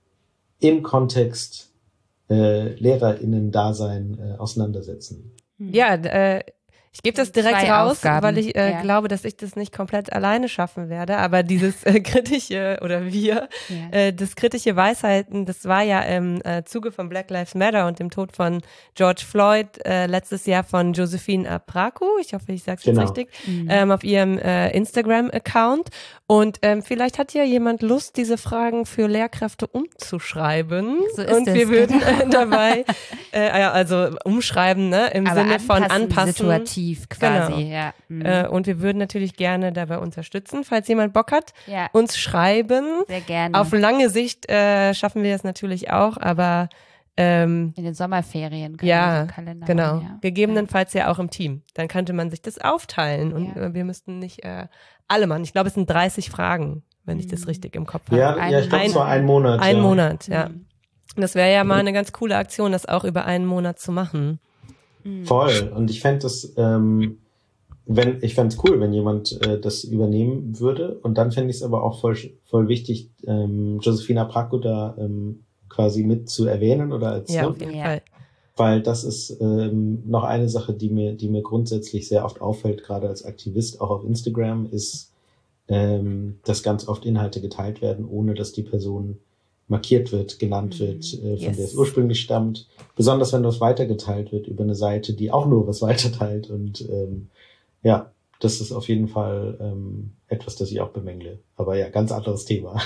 im Kontext äh, LehrerInnen-Dasein äh, auseinandersetzen. Ja, äh, ich gebe das direkt Zwei raus, Aufgaben. weil ich äh, ja. glaube, dass ich das nicht komplett alleine schaffen werde. Aber dieses äh, kritische, oder wir, ja. äh, das kritische Weisheiten, das war ja im äh, Zuge von Black Lives Matter und dem Tod von George Floyd äh, letztes Jahr von Josephine Apraku, ich hoffe, ich sage es genau. jetzt richtig, mhm. ähm, auf ihrem äh, Instagram-Account. Und ähm, vielleicht hat ja jemand Lust, diese Fragen für Lehrkräfte umzuschreiben. So ist und es, wir würden genau. äh, dabei, äh, also umschreiben, ne, im Aber Sinne von anpassen. Situativ quasi, genau. ja. Mhm. Äh, und wir würden natürlich gerne dabei unterstützen, falls jemand Bock hat, ja. uns schreiben. Sehr gerne. Auf lange Sicht äh, schaffen wir das natürlich auch, aber ähm, in den Sommerferien können ja, wir so einen Kalender genau. machen, ja. Gegebenenfalls ja auch im Team. Dann könnte man sich das aufteilen und ja. äh, wir müssten nicht äh, alle machen. Ich glaube, es sind dreißig Fragen, wenn mhm. ich das richtig im Kopf habe. Ja, ein, ja ich glaube, es war ein Monat. Ein ja. Monat, ja. Mhm. Das wäre ja mal eine ganz coole Aktion, das auch über einen Monat zu machen. Voll. Und ich fände das, ähm, wenn, ich fände es cool, wenn jemand äh, das übernehmen würde. Und dann fände ich es aber auch voll, voll wichtig, ähm, Josephine Apraku da ähm, quasi mit zu erwähnen oder als ja, ne? auf jeden Fall. Weil das ist ähm, noch eine Sache, die mir, die mir grundsätzlich sehr oft auffällt, gerade als Aktivist, auch auf Instagram, ist, ähm, dass ganz oft Inhalte geteilt werden, ohne dass die Person markiert wird, genannt wird, äh, von yes. der es ursprünglich stammt. Besonders wenn das weitergeteilt wird über eine Seite, die auch nur was weiterteilt. Und ähm, ja, das ist auf jeden Fall ähm, etwas, das ich auch bemängle. Aber ja, ganz anderes Thema.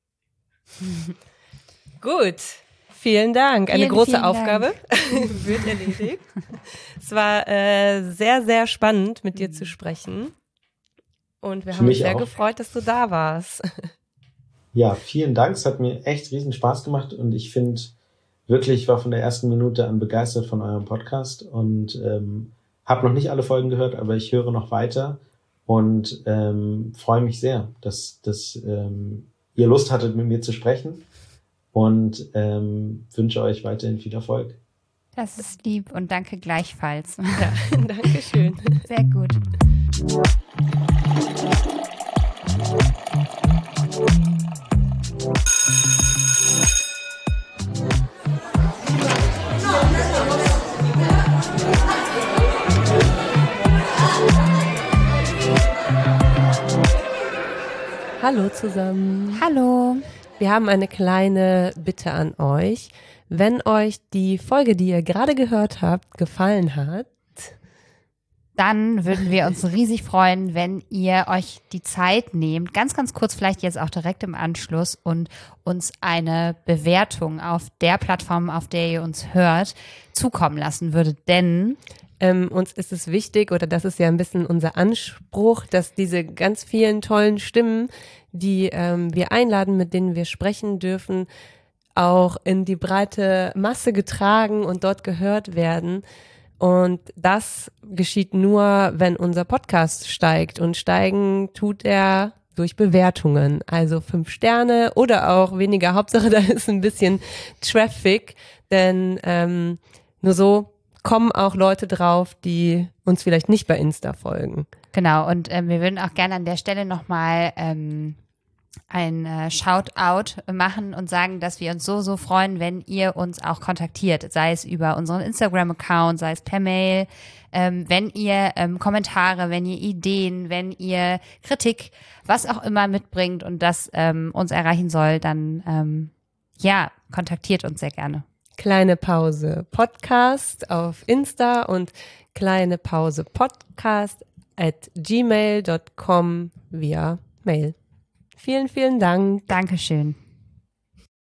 Gut. Vielen Dank. Eine vielen, große vielen Aufgabe wird erledigt. Es war äh, sehr, sehr spannend, mit dir zu sprechen. Und wir Für haben uns mich sehr auch. gefreut, dass du da warst. Ja, vielen Dank. Es hat mir echt riesen Spaß gemacht und ich finde wirklich, ich war von der ersten Minute an begeistert von eurem Podcast und ähm, habe noch nicht alle Folgen gehört, aber ich höre noch weiter und ähm, freue mich sehr, dass, dass ähm, ihr Lust hattet, mit mir zu sprechen und ähm, wünsche euch weiterhin viel Erfolg. Das ist lieb und danke gleichfalls. Ja, danke schön. Sehr gut. Hallo zusammen. Hallo. Wir haben eine kleine Bitte an euch. Wenn euch die Folge, die ihr gerade gehört habt, gefallen hat, dann würden wir uns riesig freuen, wenn ihr euch die Zeit nehmt, ganz, ganz kurz, vielleicht jetzt auch direkt im Anschluss und uns eine Bewertung auf der Plattform, auf der ihr uns hört, zukommen lassen würdet. Denn ähm, uns ist es wichtig, oder das ist ja ein bisschen unser Anspruch, dass diese ganz vielen tollen Stimmen, die ähm, wir einladen, mit denen wir sprechen dürfen, auch in die breite Masse getragen und dort gehört werden. Und das geschieht nur, wenn unser Podcast steigt. Und steigen tut er durch Bewertungen. Also fünf Sterne oder auch weniger. Hauptsache, da ist ein bisschen Traffic. Denn ähm, nur so kommen auch Leute drauf, die uns vielleicht nicht bei Insta folgen. Genau, und äh, wir würden auch gerne an der Stelle nochmal ähm, ein äh, Shoutout machen und sagen, dass wir uns so, so freuen, wenn ihr uns auch kontaktiert, sei es über unseren Instagram-Account, sei es per Mail, ähm, wenn ihr ähm, Kommentare, wenn ihr Ideen, wenn ihr Kritik, was auch immer mitbringt und das ähm, uns erreichen soll, dann ähm, ja, kontaktiert uns sehr gerne. Kleine Pause Podcast auf Insta und kleine Pause Podcast at gmail dot com via Mail. Vielen, vielen Dank. Dankeschön.